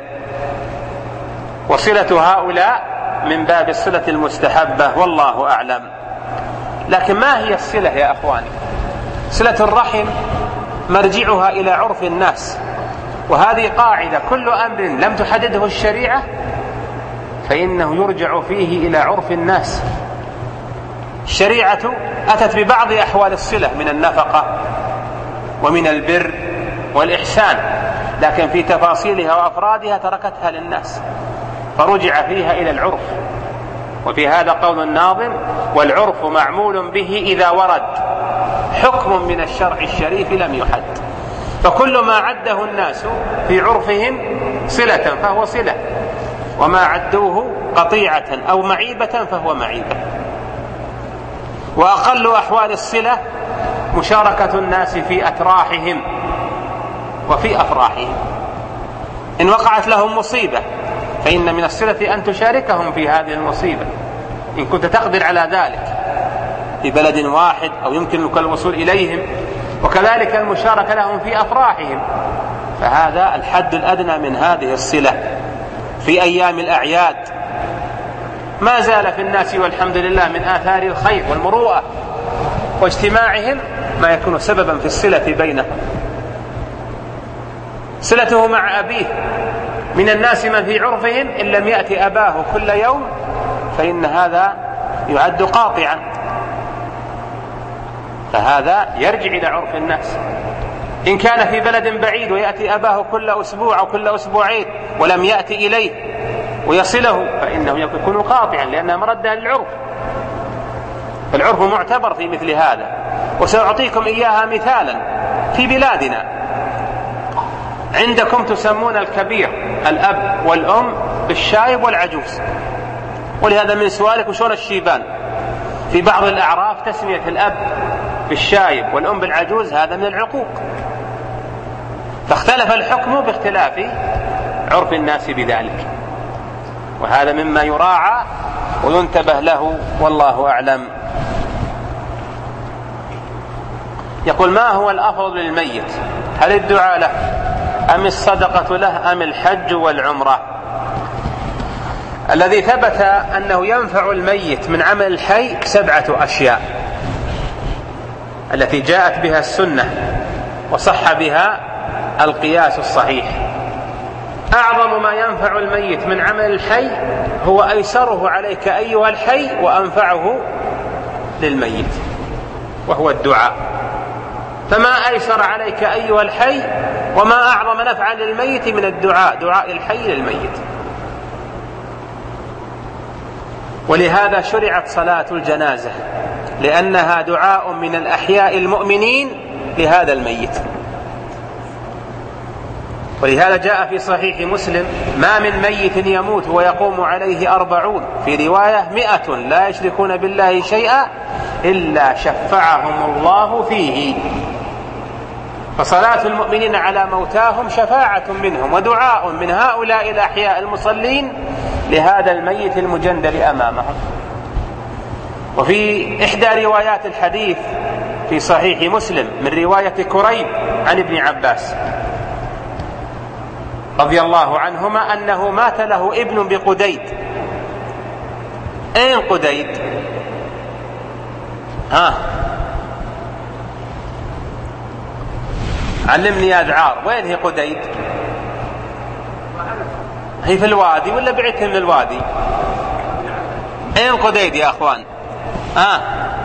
وصلة هؤلاء من باب الصلة المستحبة والله أعلم. لكن ما هي الصلة يا أخواني؟ صلة الرحم مرجعها إلى عرف الناس، وهذه قاعدة: كل أمر لم تحدده الشريعة فإنه يرجع فيه إلى عرف الناس. الشريعة أتت ببعض أحوال الصلة من النفقة ومن البر والإحسان، لكن في تفاصيلها وأفرادها تركتها للناس، فرجع فيها إلى العرف. وفي هذا قول الناظم: والعرف معمول به إذا ورد حكم من الشرع الشريف لم يحد. فكل ما عده الناس في عرفهم صلة فهو صلة، وما عدوه قطيعة أو معيبة فهو معيبة. وأقل أحوال الصلة مشاركة الناس في أتراحهم وفي أفراحهم. إن وقعت لهم مصيبة فإن من الصلة أن تشاركهم في هذه المصيبة إن كنت تقدر على ذلك في بلد واحد أو يمكنك الوصول إليهم، وكذلك المشاركة لهم في أفراحهم، فهذا الحد الأدنى من هذه الصلة. في أيام الأعياد ما زال في الناس والحمد لله من آثار الخير والمروءة واجتماعهم ما يكون سببا في الصلة بينهم. صلته مع أبيه، من الناس من في عرفهم إن لم يأتي أباه كل يوم فإن هذا يعد قاطعا، فهذا يرجع إلى عرف الناس. إن كان في بلد بعيد ويأتي أباه كل أسبوع أو كل أسبوعين ولم يأتي إليه ويصله فإنه يكون قاطعا، لأنها مردها للعرف. العرف معتبر في مثل هذا. وسأعطيكم إياها مثالا في بلادنا. عندكم تسمون الكبير الأب والأم بالشايب والعجوز، ولهذا من سؤالك وشون الشيبان. في بعض الأعراف تسمية الأب بالشايب والأم بالعجوز هذا من العقوق، فاختلف الحكم باختلاف عرف الناس بذلك، وهذا مما يراعى وينتبه له والله أعلم. يقول: ما هو الأفضل للميت؟ هل الدعاء له أم الصدقة له أم الحج والعمرة؟ الذي ثبت أنه ينفع الميت من عمل الحي سبعة أشياء التي جاءت بها السنة وصح بها القياس الصحيح. أعظم ما ينفع الميت من عمل الحي هو أيسره عليك أيها الحي وأنفعه للميت، وهو الدعاء. فما أيسر عليك أيها الحي وما أعظم نفعا للميت من الدعاء، دعاء الحي للميت. ولهذا شرعت صلاة الجنازة، لأنها دعاء من الأحياء المؤمنين لهذا الميت. ولهذا جاء في صحيح مسلم: ما من ميت يموت ويقوم عليه أربعون، في رواية مئة لا يشركون بالله شيئا إلا شفعهم الله فيه. فصلاة المؤمنين على موتاهم شفاعة منهم ودعاء من هؤلاء الأحياء المصلين لهذا الميت المجندل أمامهم. وفي إحدى روايات الحديث في صحيح مسلم من رواية كريب عن ابن عباس رضي الله عنهما أنه مات له ابن بقديد. أين قديد؟ ها علمني يا ذعار، وين هي قديد؟ هي في الوادي ولا بعدت من الوادي؟ أين قديد يا أخوان؟ آه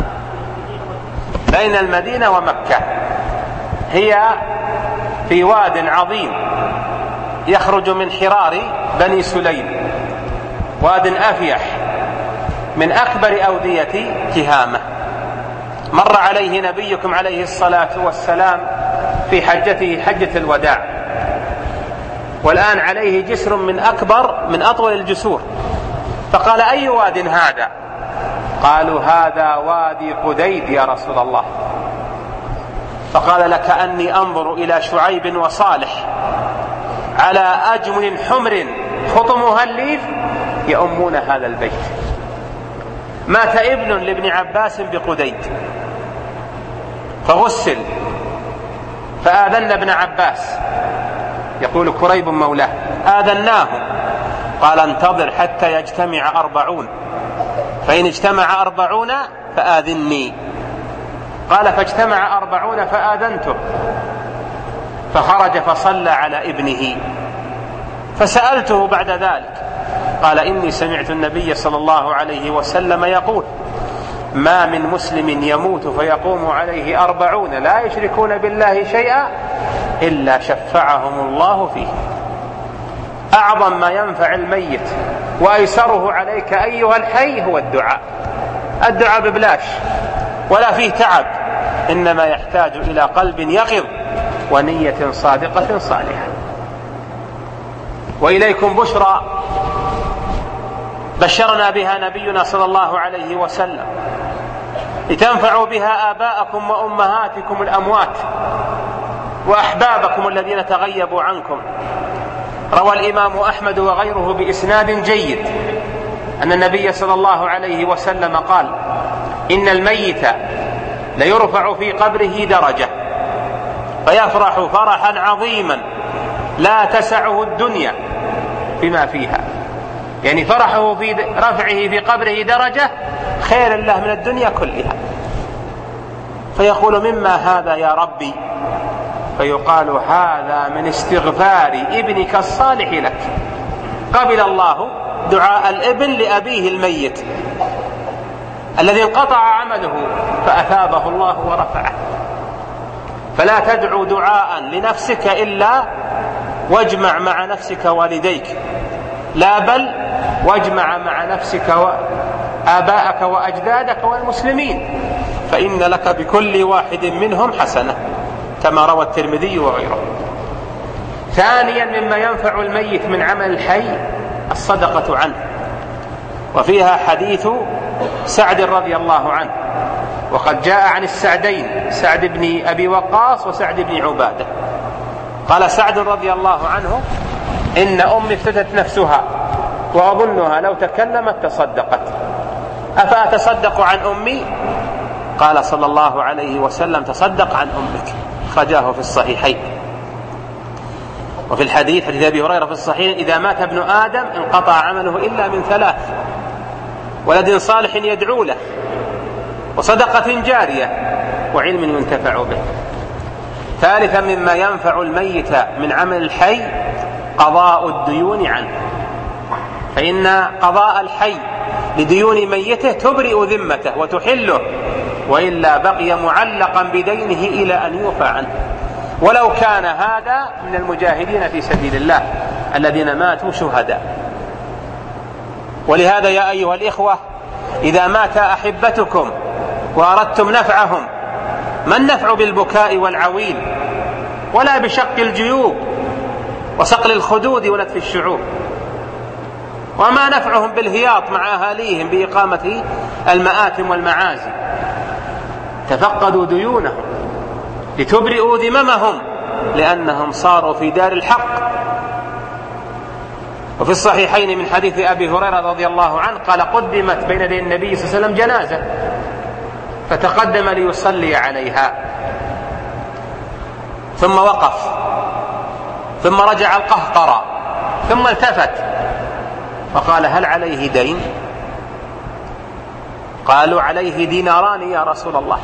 بين المدينة ومكة. هي في واد عظيم يخرج من حرار بني سليم، واد أفيح من أكبر أودية تهامة. مر عليه نبيكم عليه الصلاة والسلام في حجته حجة الوداع، والآن عليه جسر من أكبر من أطول الجسور. فقال: أي واد هذا؟ قالوا: هذا وادي قديد يا رسول الله. فقال: لكأني أنظر إلى شعيب وصالح على أجمل حمر خطمها الليف يؤمون هذا البيت. مات ابن لابن عباس بقديد فغسل، فآذن ابن عباس، يقول كريب مولاه: آذناه. قال: انتظر حتى يجتمع أربعون، فإن اجتمع أربعون فآذني. قال: فاجتمع أربعون فآذنته. فخرج فصلى على ابنه، فسألته بعد ذلك قال: إني سمعت النبي صلى الله عليه وسلم يقول: ما من مسلم يموت فيقوم عليه أربعون لا يشركون بالله شيئا إلا شفعهم الله فيه. أعظم ما ينفع الميت وأيسره عليك أيها الحي هو الدعاء. الدعاء ببلاش ولا فيه تعب، إنما يحتاج إلى قلب يقظ ونية صادقة صالحة. وإليكم بشرى بشرنا بها نبينا صلى الله عليه وسلم لتنفعوا بها آباءكم وأمهاتكم الأموات وأحبابكم الذين تغيبوا عنكم. روى الإمام أحمد وغيره بإسناد جيد أن النبي صلى الله عليه وسلم قال: إن الميت ليرفع في قبره درجة فيفرح فرحا عظيما لا تسعه الدنيا بما فيها. يعني فرحه في رفعه في قبره درجة خير له من الدنيا كلها. فيقول: مما هذا يا ربي؟ فيقال: هذا من استغفار ابنك الصالح لك. قبل الله دعاء الابن لأبيه الميت الذي انقطع عمله فأثابه الله ورفعه. فلا تدعو دعاء لنفسك إلا واجمع مع نفسك والديك، لا بل واجمع مع نفسك وآباءك وأجدادك والمسلمين، فإن لك بكل واحد منهم حسنة، كما روى الترمذي وغيره. ثانيا مما ينفع الميت من عمل الحي الصدقة عنه، وفيها حديث سعد رضي الله عنه، وقد جاء عن السعدين سعد بن أبي وقاص وسعد بن عبادة. قال سعد رضي الله عنه: إن أمي افتتت نفسها وأظنها لو تكلمت تصدقت، أفأتصدق عن أمي؟ قال صلى الله عليه وسلم: تصدق عن أمك. خرجاه في الصحيحين. وفي الحديث حديث أبي هريرة في الصحيح: إذا مات ابن آدم انقطع عمله إلا من ثلاث: ولد صالح يدعو له، وصدقة جارية، وعلم ينتفع به. ثالثا مما ينفع الميت من عمل الحي قضاء الديون عنه، فإن قضاء الحي لديون ميته تبرئ ذمته وتحله، وإلا بقي معلقا بدينه إلى أن يوفى عنه، ولو كان هذا من المجاهدين في سبيل الله الذين ماتوا شهداء. ولهذا يا أيها الإخوة، إذا مات أحبتكم وأردتم نفعهم، ما النفع بالبكاء والعويل، ولا بشق الجيوب وصقل الخدود ونتف الشعوب، وما نفعهم بالهياط مع أهاليهم بإقامة المآتم والمعازي. تفقدوا ديونهم لتبرئوا ذممهم، لأنهم صاروا في دار الحق. وفي الصحيحين من حديث أبي هريرة رضي الله عنه قال: قدمت بين يدي النبي صلى الله عليه وسلم جنازة فتقدم ليصلي عليها، ثم وقف، ثم رجع القهقرة، ثم التفت فقال: هل عليه دين؟ قالوا: عليه ديناران يا رسول الله.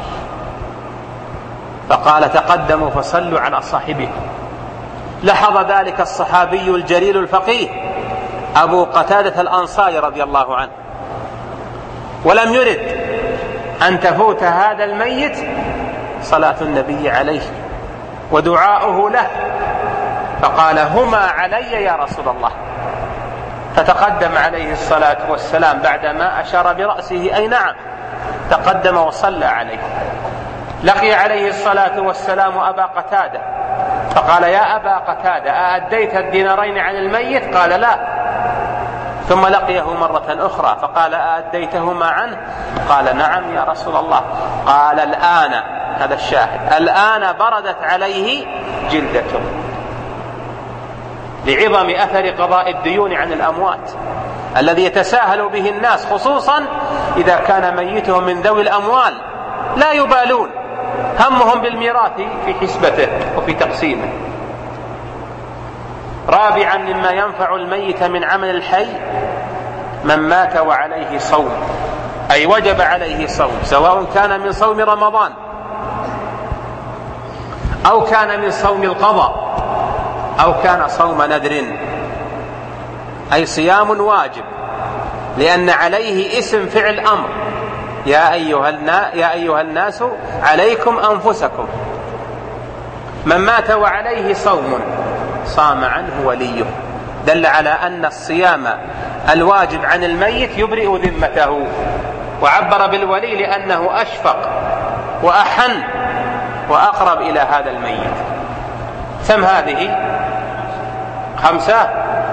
فقال: تقدموا فصلوا على صاحبكم. لاحظ ذلك الصحابي الجليل الفقيه أبو قتادة الأنصاري رضي الله عنه، ولم يرد أن تفوت هذا الميت صلاة النبي عليه ودعاؤه له، فقال: هما علي يا رسول الله. فتقدم عليه الصلاة والسلام بعدما أشار برأسه أي نعم، تقدم وصلى عليه. لقي عليه الصلاة والسلام أبا قتادة فقال: يا أبا قتادة، أأديت الدينارين عن الميت؟ قال: لا. ثم لقيه مرة أخرى فقال: أأديتهما عنه؟ قال: نعم يا رسول الله. قال: الآن، هذا الشاهد، الآن بردت عليه جلدته، لعظم أثر قضاء الديون عن الأموات الذي يتساهل به الناس، خصوصا إذا كان ميتهم من ذوي الأموال لا يبالون، همهم بالميراث في حسبته وفي تقسيمه. رابعا مما ينفع الميت من عمل الحي من مات وعليه صوم، أي وجب عليه صوم، سواء كان من صوم رمضان أو كان من صوم القضاء أو كان صوم نذر، أي صيام واجب، لأن عليه اسم فعل أمر: يا أيها الناس, يا أيها الناس عليكم أنفسكم. من مات وعليه صوم صام عنه وليه، دل على أن الصيام الواجب عن الميت يبرئ ذمته، وعبر بالولي لأنه أشفق وأحن وأقرب إلى هذا الميت. كم هذه؟ خمسة،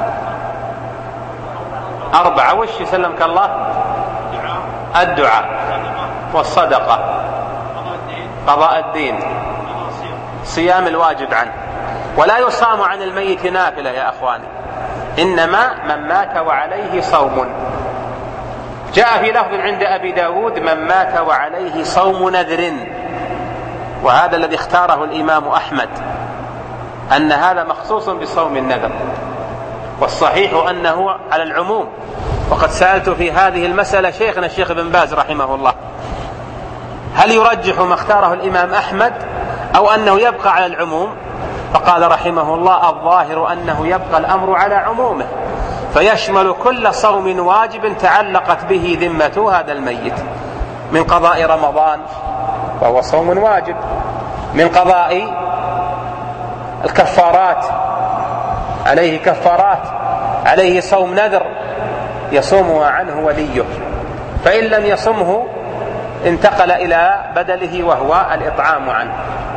أربعة. وش يسلمك الله؟ الدعاء والصدقة، قضاء الدين، صيام الواجب عنه. ولا يصام عن الميت نافلة يا أخواني، إنما من مات وعليه صوم. جاء في لفظ عند أبي داود: من مات وعليه صوم نذر، وهذا الذي اختاره الإمام أحمد، أن هذا مخصوص بصوم النذر، والصحيح أنه على العموم. وقد سألت في هذه المسألة شيخنا الشيخ بن باز رحمه الله، هل يرجح ما اختاره الإمام أحمد أو أنه يبقى على العموم؟ فقال رحمه الله: الظاهر أنه يبقى الأمر على عمومه، فيشمل كل صوم واجب تعلقت به ذمة هذا الميت، من قضاء رمضان وهو صوم واجب، من قضاء الكفارات، عليه كفارات، عليه صوم نذر يصومها عنه وليه، فإن لم يصمه انتقل إلى بدله وهو الإطعام عنه.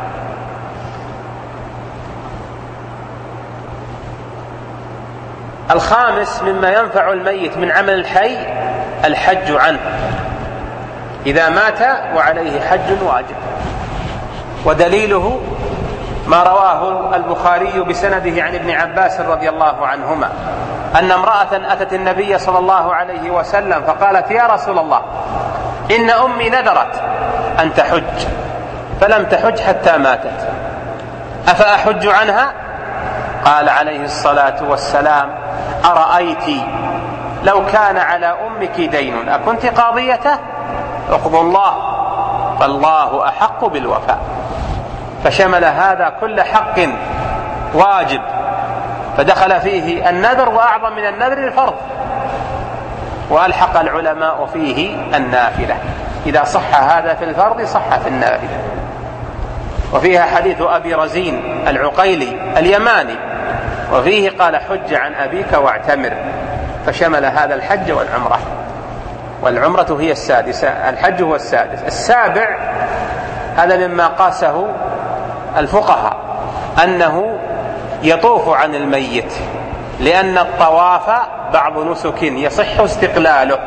الخامس مما ينفع الميت من عمل الحي الحج عنه إذا مات وعليه حج واجب، ودليله ما رواه البخاري بسنده عن ابن عباس رضي الله عنهما أن امرأة أتت النبي صلى الله عليه وسلم فقالت: يا رسول الله، إن أمي نذرت أن تحج فلم تحج حتى ماتت، أفأحج عنها؟ قال عليه الصلاة والسلام: أرأيت لو كان على أمك دين أكنت قاضيته؟ اقضوا الله فالله أحق بالوفاء. فشمل هذا كل حق واجب، فدخل فيه النذر، وأعظم من النذر الفرض، وألحق العلماء فيه النافلة. إذا صح هذا في الفرض صح في النافلة. وفيها حديث أبي رزين العقيلي اليماني، وفيه قال: حج عن أبيك واعتمر، فشمل هذا الحج والعمرة، والعمرة هي السادسة، الحج هو السادس. السابع هذا مما قاسه الفقهاء أنه يطوف عن الميت، لأن الطواف بعض نسك يصح استقلاله،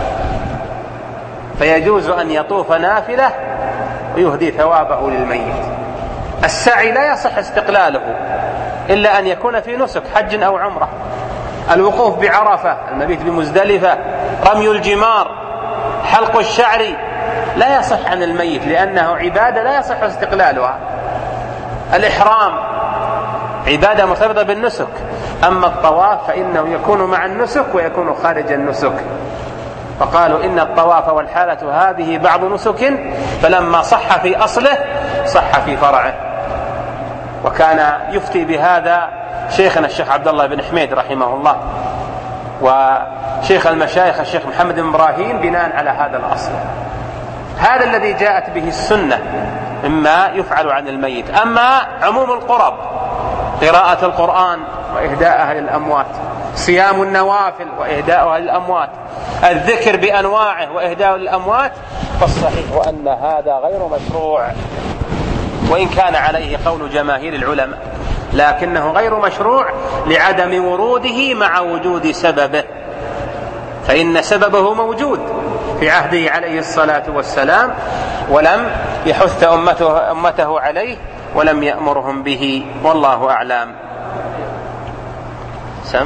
فيجوز أن يطوف نافلة ويهدي ثوابه للميت. السعي لا يصح استقلاله إلا أن يكون في نسك حج أو عمرة. الوقوف بعرفة، المبيت بمزدلفة، رمي الجمار، حلق الشعر لا يصح عن الميت لأنه عبادة لا يصح استقلالها. الإحرام عبادة مرتبطة بالنسك، أما الطواف فإنه يكون مع النسك ويكون خارج النسك. فقالوا إن الطواف والحالة هذه بعض نسك، فلما صح في أصله صح في فرعه. وكان يفتي بهذا شيخنا الشيخ عبد الله بن حميد رحمه الله، وشيخ المشايخ الشيخ محمد بن إبراهيم، بناء على هذا الأصل. هذا الذي جاءت به السنة مما يفعل عن الميت. أما عموم القرب، قراءة القرآن وإهداءها للأموات، صيام النوافل وإهداءها للأموات، الذكر بأنواعه وإهداء للأموات، فالصحيح أن هذا غير مشروع، وإن كان عليه قول جماهير العلماء، لكنه غير مشروع لعدم وروده مع وجود سببه، فإن سببه موجود في عهده عليه الصلاة والسلام، ولم يحث أمته, أمته عليه ولم يأمرهم به، والله أعلم. سم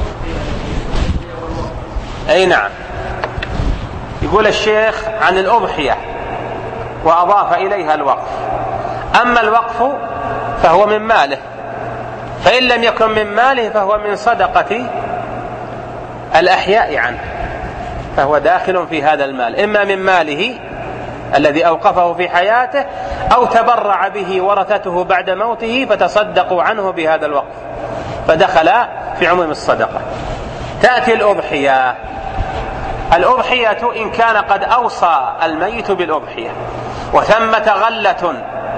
أي نعم. يقول الشيخ عن الأضحية وأضاف إليها الوقف. أما الوقف فهو من ماله، فإن لم يكن من ماله فهو من صدقة الأحياء عنه، فهو داخل في هذا المال، إما من ماله الذي أوقفه في حياته، أو تبرع به ورثته بعد موته فتصدقوا عنه بهذا الوقف، فدخل في عموم الصدقة. تأتي الأضحية. الأضحية إن كان قد أوصى الميت بالأضحية وثمة غلة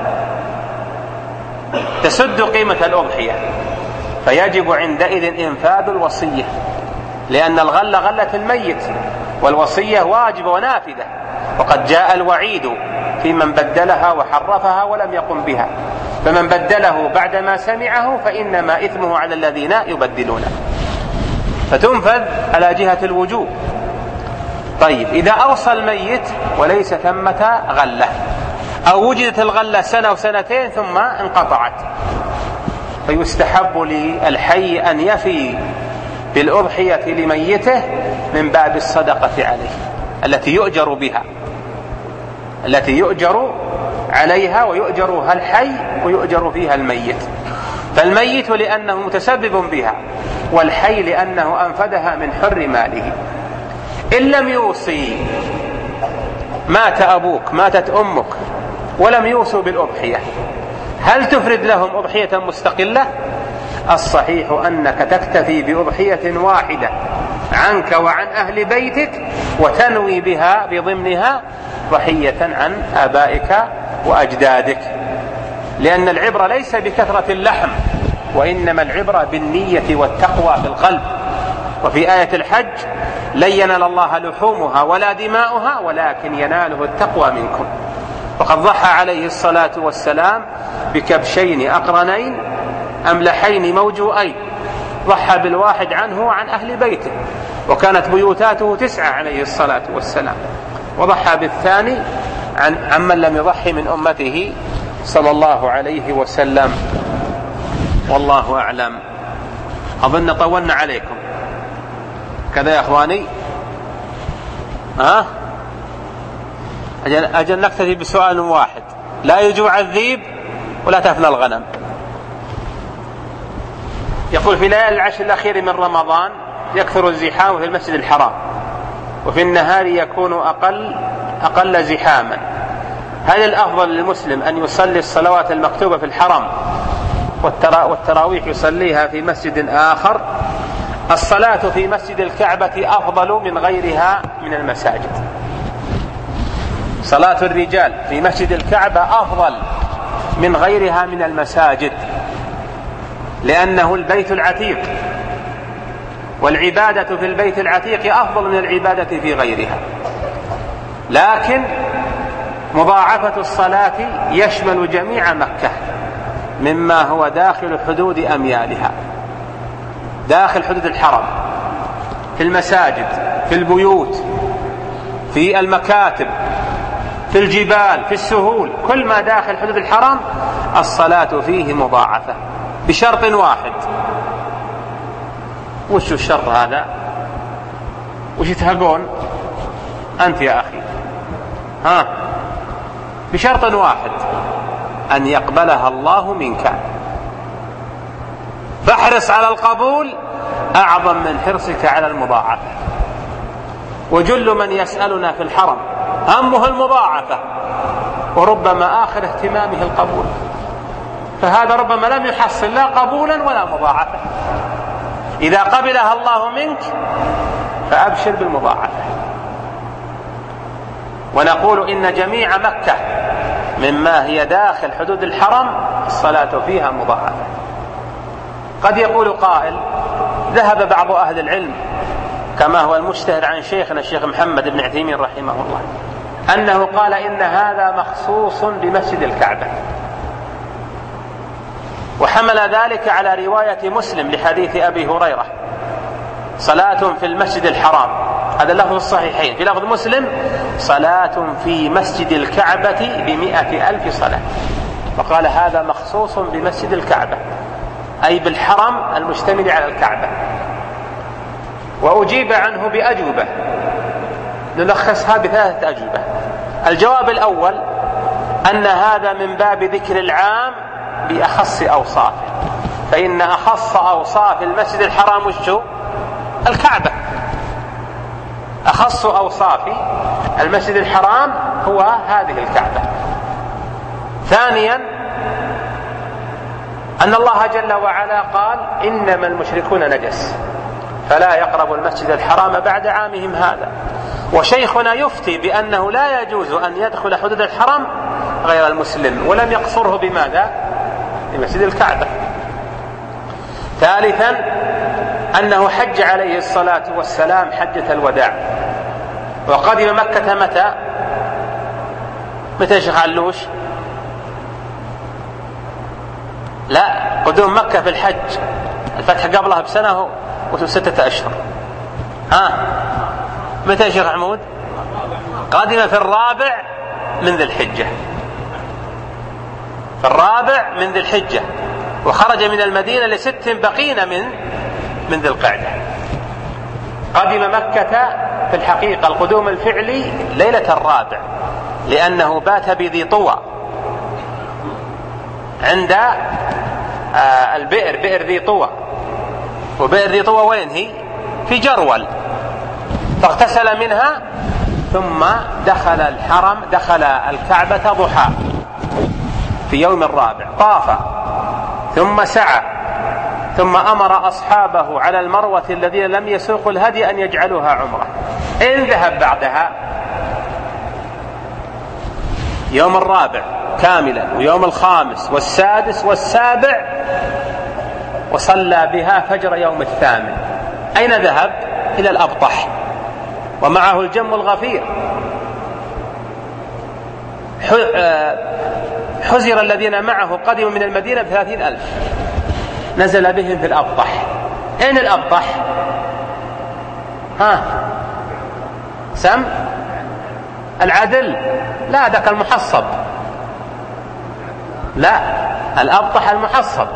تسد قيمة الأضحية، فيجب عندئذ إنفاذ الوصية، لأن الغلة غلة الميت، والوصية واجبة ونافذة، وقد جاء الوعيد في من بدلها وحرفها ولم يقم بها، فمن بدله بعدما سمعه فإنما إثمه على الذين يبدلونه، فتنفذ على جهة الوجوب. طيب، إذا أوصى الميت وليس ثمة غلة، أو وجدت الغلة سنة وسنتين ثم انقطعت، فيستحب للحي أن يفي بالأضحية لميته من باب الصدقة عليه، التي يؤجر بها، التي يؤجر عليها ويؤجرها الحي ويؤجر فيها الميت. فالميت لأنه متسبب بها، والحي لأنه أنفذها من حر ماله. إن لم يوصي، مات أبوك، ماتت أمك، ولم يوصوا بالأضحية، هل تفرد لهم أضحية مستقلة؟ الصحيح أنك تكتفي بأضحية واحدة عنك وعن أهل بيتك، وتنوي بها بضمنها ضحية عن آبائك وأجدادك. لأن العبرة ليس بكثرة اللحم، وإنما العبرة بالنية والتقوى في القلب. وفي آية الحج: لن ينال الله لحومها ولا دماؤها ولكن يناله التقوى منكم. وقد ضحى عليه الصلاة والسلام بكبشين أقرنين أملحين موجوئين، ضحى بالواحد عنه وعن أهل بيته، وكانت بيوتاته تسعة عليه الصلاة والسلام، وضحى بالثاني عن عمن لم يضحي من أمته صلى الله عليه وسلم. والله أعلم. أظن طولنا عليكم كذا يا أخواني. ها أجل, أجل نكتفي بسؤال واحد: لا يجوع الذيب ولا تفنى الغنم. يقول: في ليالي العشر الأخير من رمضان يكثر الزحام في المسجد الحرام، وفي النهار يكون أقل أقل زحاما، هل الأفضل للمسلم أن يصلي الصلوات المكتوبة في الحرم والتراويح يصليها في مسجد آخر؟ الصلاة في مسجد الكعبة أفضل من غيرها من المساجد. صلاة الرجال في مسجد الكعبة أفضل من غيرها من المساجد، لأنه البيت العتيق، والعبادة في البيت العتيق أفضل من العبادة في غيرها. لكن مضاعفة الصلاة يشمل جميع مكة مما هو داخل حدود أميالها، داخل حدود الحرم، في المساجد، في البيوت، في المكاتب، في الجبال، في السهول، كل ما داخل حدود الحرم الصلاة فيه مضاعفة بشرط واحد. وش الشرط هذا؟ وش تهقون أنت يا أخي؟ ها بشرط واحد: أن يقبلها الله منك. فاحرص على القبول أعظم من حرصك على المضاعفة. وجل من يسألنا في الحرم همه المضاعفة، وربما آخر اهتمامه القبول، فهذا ربما لم يحصل لا قبولا ولا مضاعفة. إذا قبلها الله منك فأبشر بالمضاعفة. ونقول إن جميع مكة مما هي داخل حدود الحرم الصلاة فيها مضاعفة. قد يقول قائل: ذهب بعض أهل العلم كما هو المشتهر عن شيخنا الشيخ محمد بن عثيمين رحمه الله أنه قال إن هذا مخصوص بمسجد الكعبة، وحمل ذلك على رواية مسلم لحديث أبي هريرة: صلاة في المسجد الحرام، هذا لفظ الصحيحين. في لفظ مسلم: صلاة في مسجد الكعبة بمئة ألف صلاة. وقال هذا مخصوص بمسجد الكعبة، أي بالحرم المشتمل على الكعبة. وأجيب عنه بأجوبة نلخصها بثلاثة أجوبة. الجواب الأول: أن هذا من باب ذكر العام بأخص أوصافه، فإن أخص أوصاف المسجد الحرام وشو؟ الكعبة. أخص أوصاف المسجد الحرام هو هذه الكعبة. ثانيا: أن الله جل وعلا قال: إنما المشركون نجس فلا يقربوا المسجد الحرام بعد عامهم هذا. وشيخنا يفتي بأنه لا يجوز أن يدخل حدود الحرم غير المسلم، ولم يقصره بماذا؟ بمسجد الكعبة. ثالثا: أنه حج عليه الصلاة والسلام حجة الوداع، وقدم مكة متى؟ متى شيخ علوش؟ لا، قدوم مكة في الحج، الفتح قبلها بسنة وستة أشهر. ها متى شيخ عمود؟ قادم في الرابع من ذي الحجة، في الرابع من ذي الحجة، وخرج من المدينة لست بقين من من ذي القعدة. قدم مكة في الحقيقة القدوم الفعلي ليلة الرابع، لأنه بات بذي طوى عند البئر، بئر ذي طوى. وبئر ذي طوى وين هي؟ في جرول. فاغتسل منها ثم دخل الحرم، دخل الكعبة ضحى في يوم الرابع، طاف ثم سعى، ثم أمر أصحابه على المروة الذين لم يسوقوا الهدي أن يجعلوها عمرة. إن ذهب بعدها يوم الرابع كاملا، ويوم الخامس والسادس والسابع، وصلى بها فجر يوم الثامن. أين ذهب؟ إلى الأبطح، ومعه الجم الغفير. حزر الذين معه قدموا من المدينة بثلاثين ألف، نزل بهم في الأبطح. أين الأبطح؟ ها سم العدل؟ لا، ذاك المحصب. لا، الأبطح المحصب.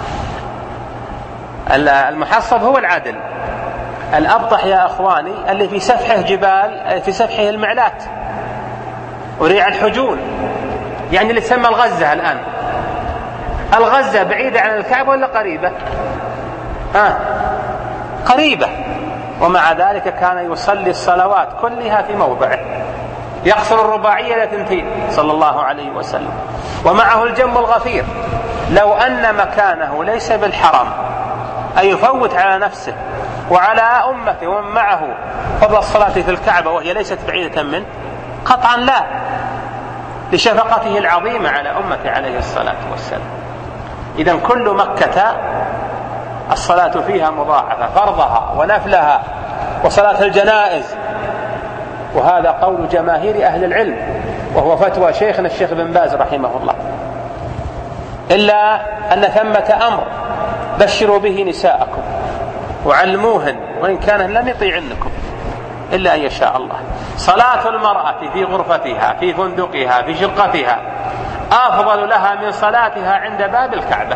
المحصب هو العدل. الأبطح يا أخواني اللي في سفحه جبال، في سفحه المعلات وريع الحجون، يعني اللي تسمى الغزة الآن. الغزة بعيدة عن الكعبة ولا قريبة؟ آه قريبة، ومع ذلك كان يصلي الصلوات كلها في موضعه، يقصر الرباعية إلى ثنتين صلى الله عليه وسلم، ومعه الجم الغفير. لو أن مكانه ليس بالحرم أي يفوت على نفسه وعلى أمته ومن معه فضل الصلاة في الكعبة وهي ليست بعيدة منه؟ قطعا لا، لشفقته العظيمة على أمته عليه الصلاة والسلام. إذن كل مكة الصلاة فيها مضاعفة، فرضها ونفلها وصلاة الجنائز، وهذا قول جماهير أهل العلم، وهو فتوى شيخنا الشيخ بن باز رحمه الله. إلا أن ثمة أمر بشروا به نساءكم وعلموهن وإن كان لم يطيعنكم إلا أن يشاء الله. صلاة المرأة في غرفتها، في فندقها، في شقتها أفضل لها من صلاتها عند باب الكعبة.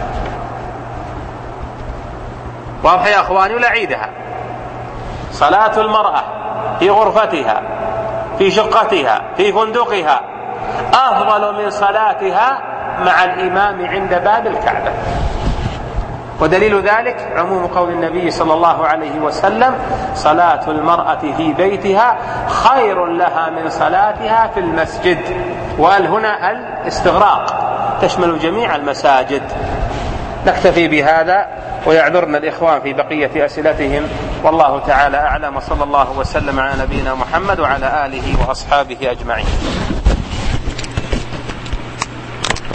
واضح يا أخواني ولا أعيدها؟ صلاة المرأة في غرفتها، في شقتها، في فندقها أفضل من صلاتها مع الإمام عند باب الكعبة. ودليل ذلك عموم قول النبي صلى الله عليه وسلم: صلاة المرأة في بيتها خير لها من صلاتها في المسجد. وقال هنا الاستغراق تشمل جميع المساجد. نكتفي بهذا ويعذرنا الإخوان في بقية أسئلتهم، والله تعالى أعلم، وصلى الله وسلم على نبينا محمد وعلى آله وأصحابه أجمعين.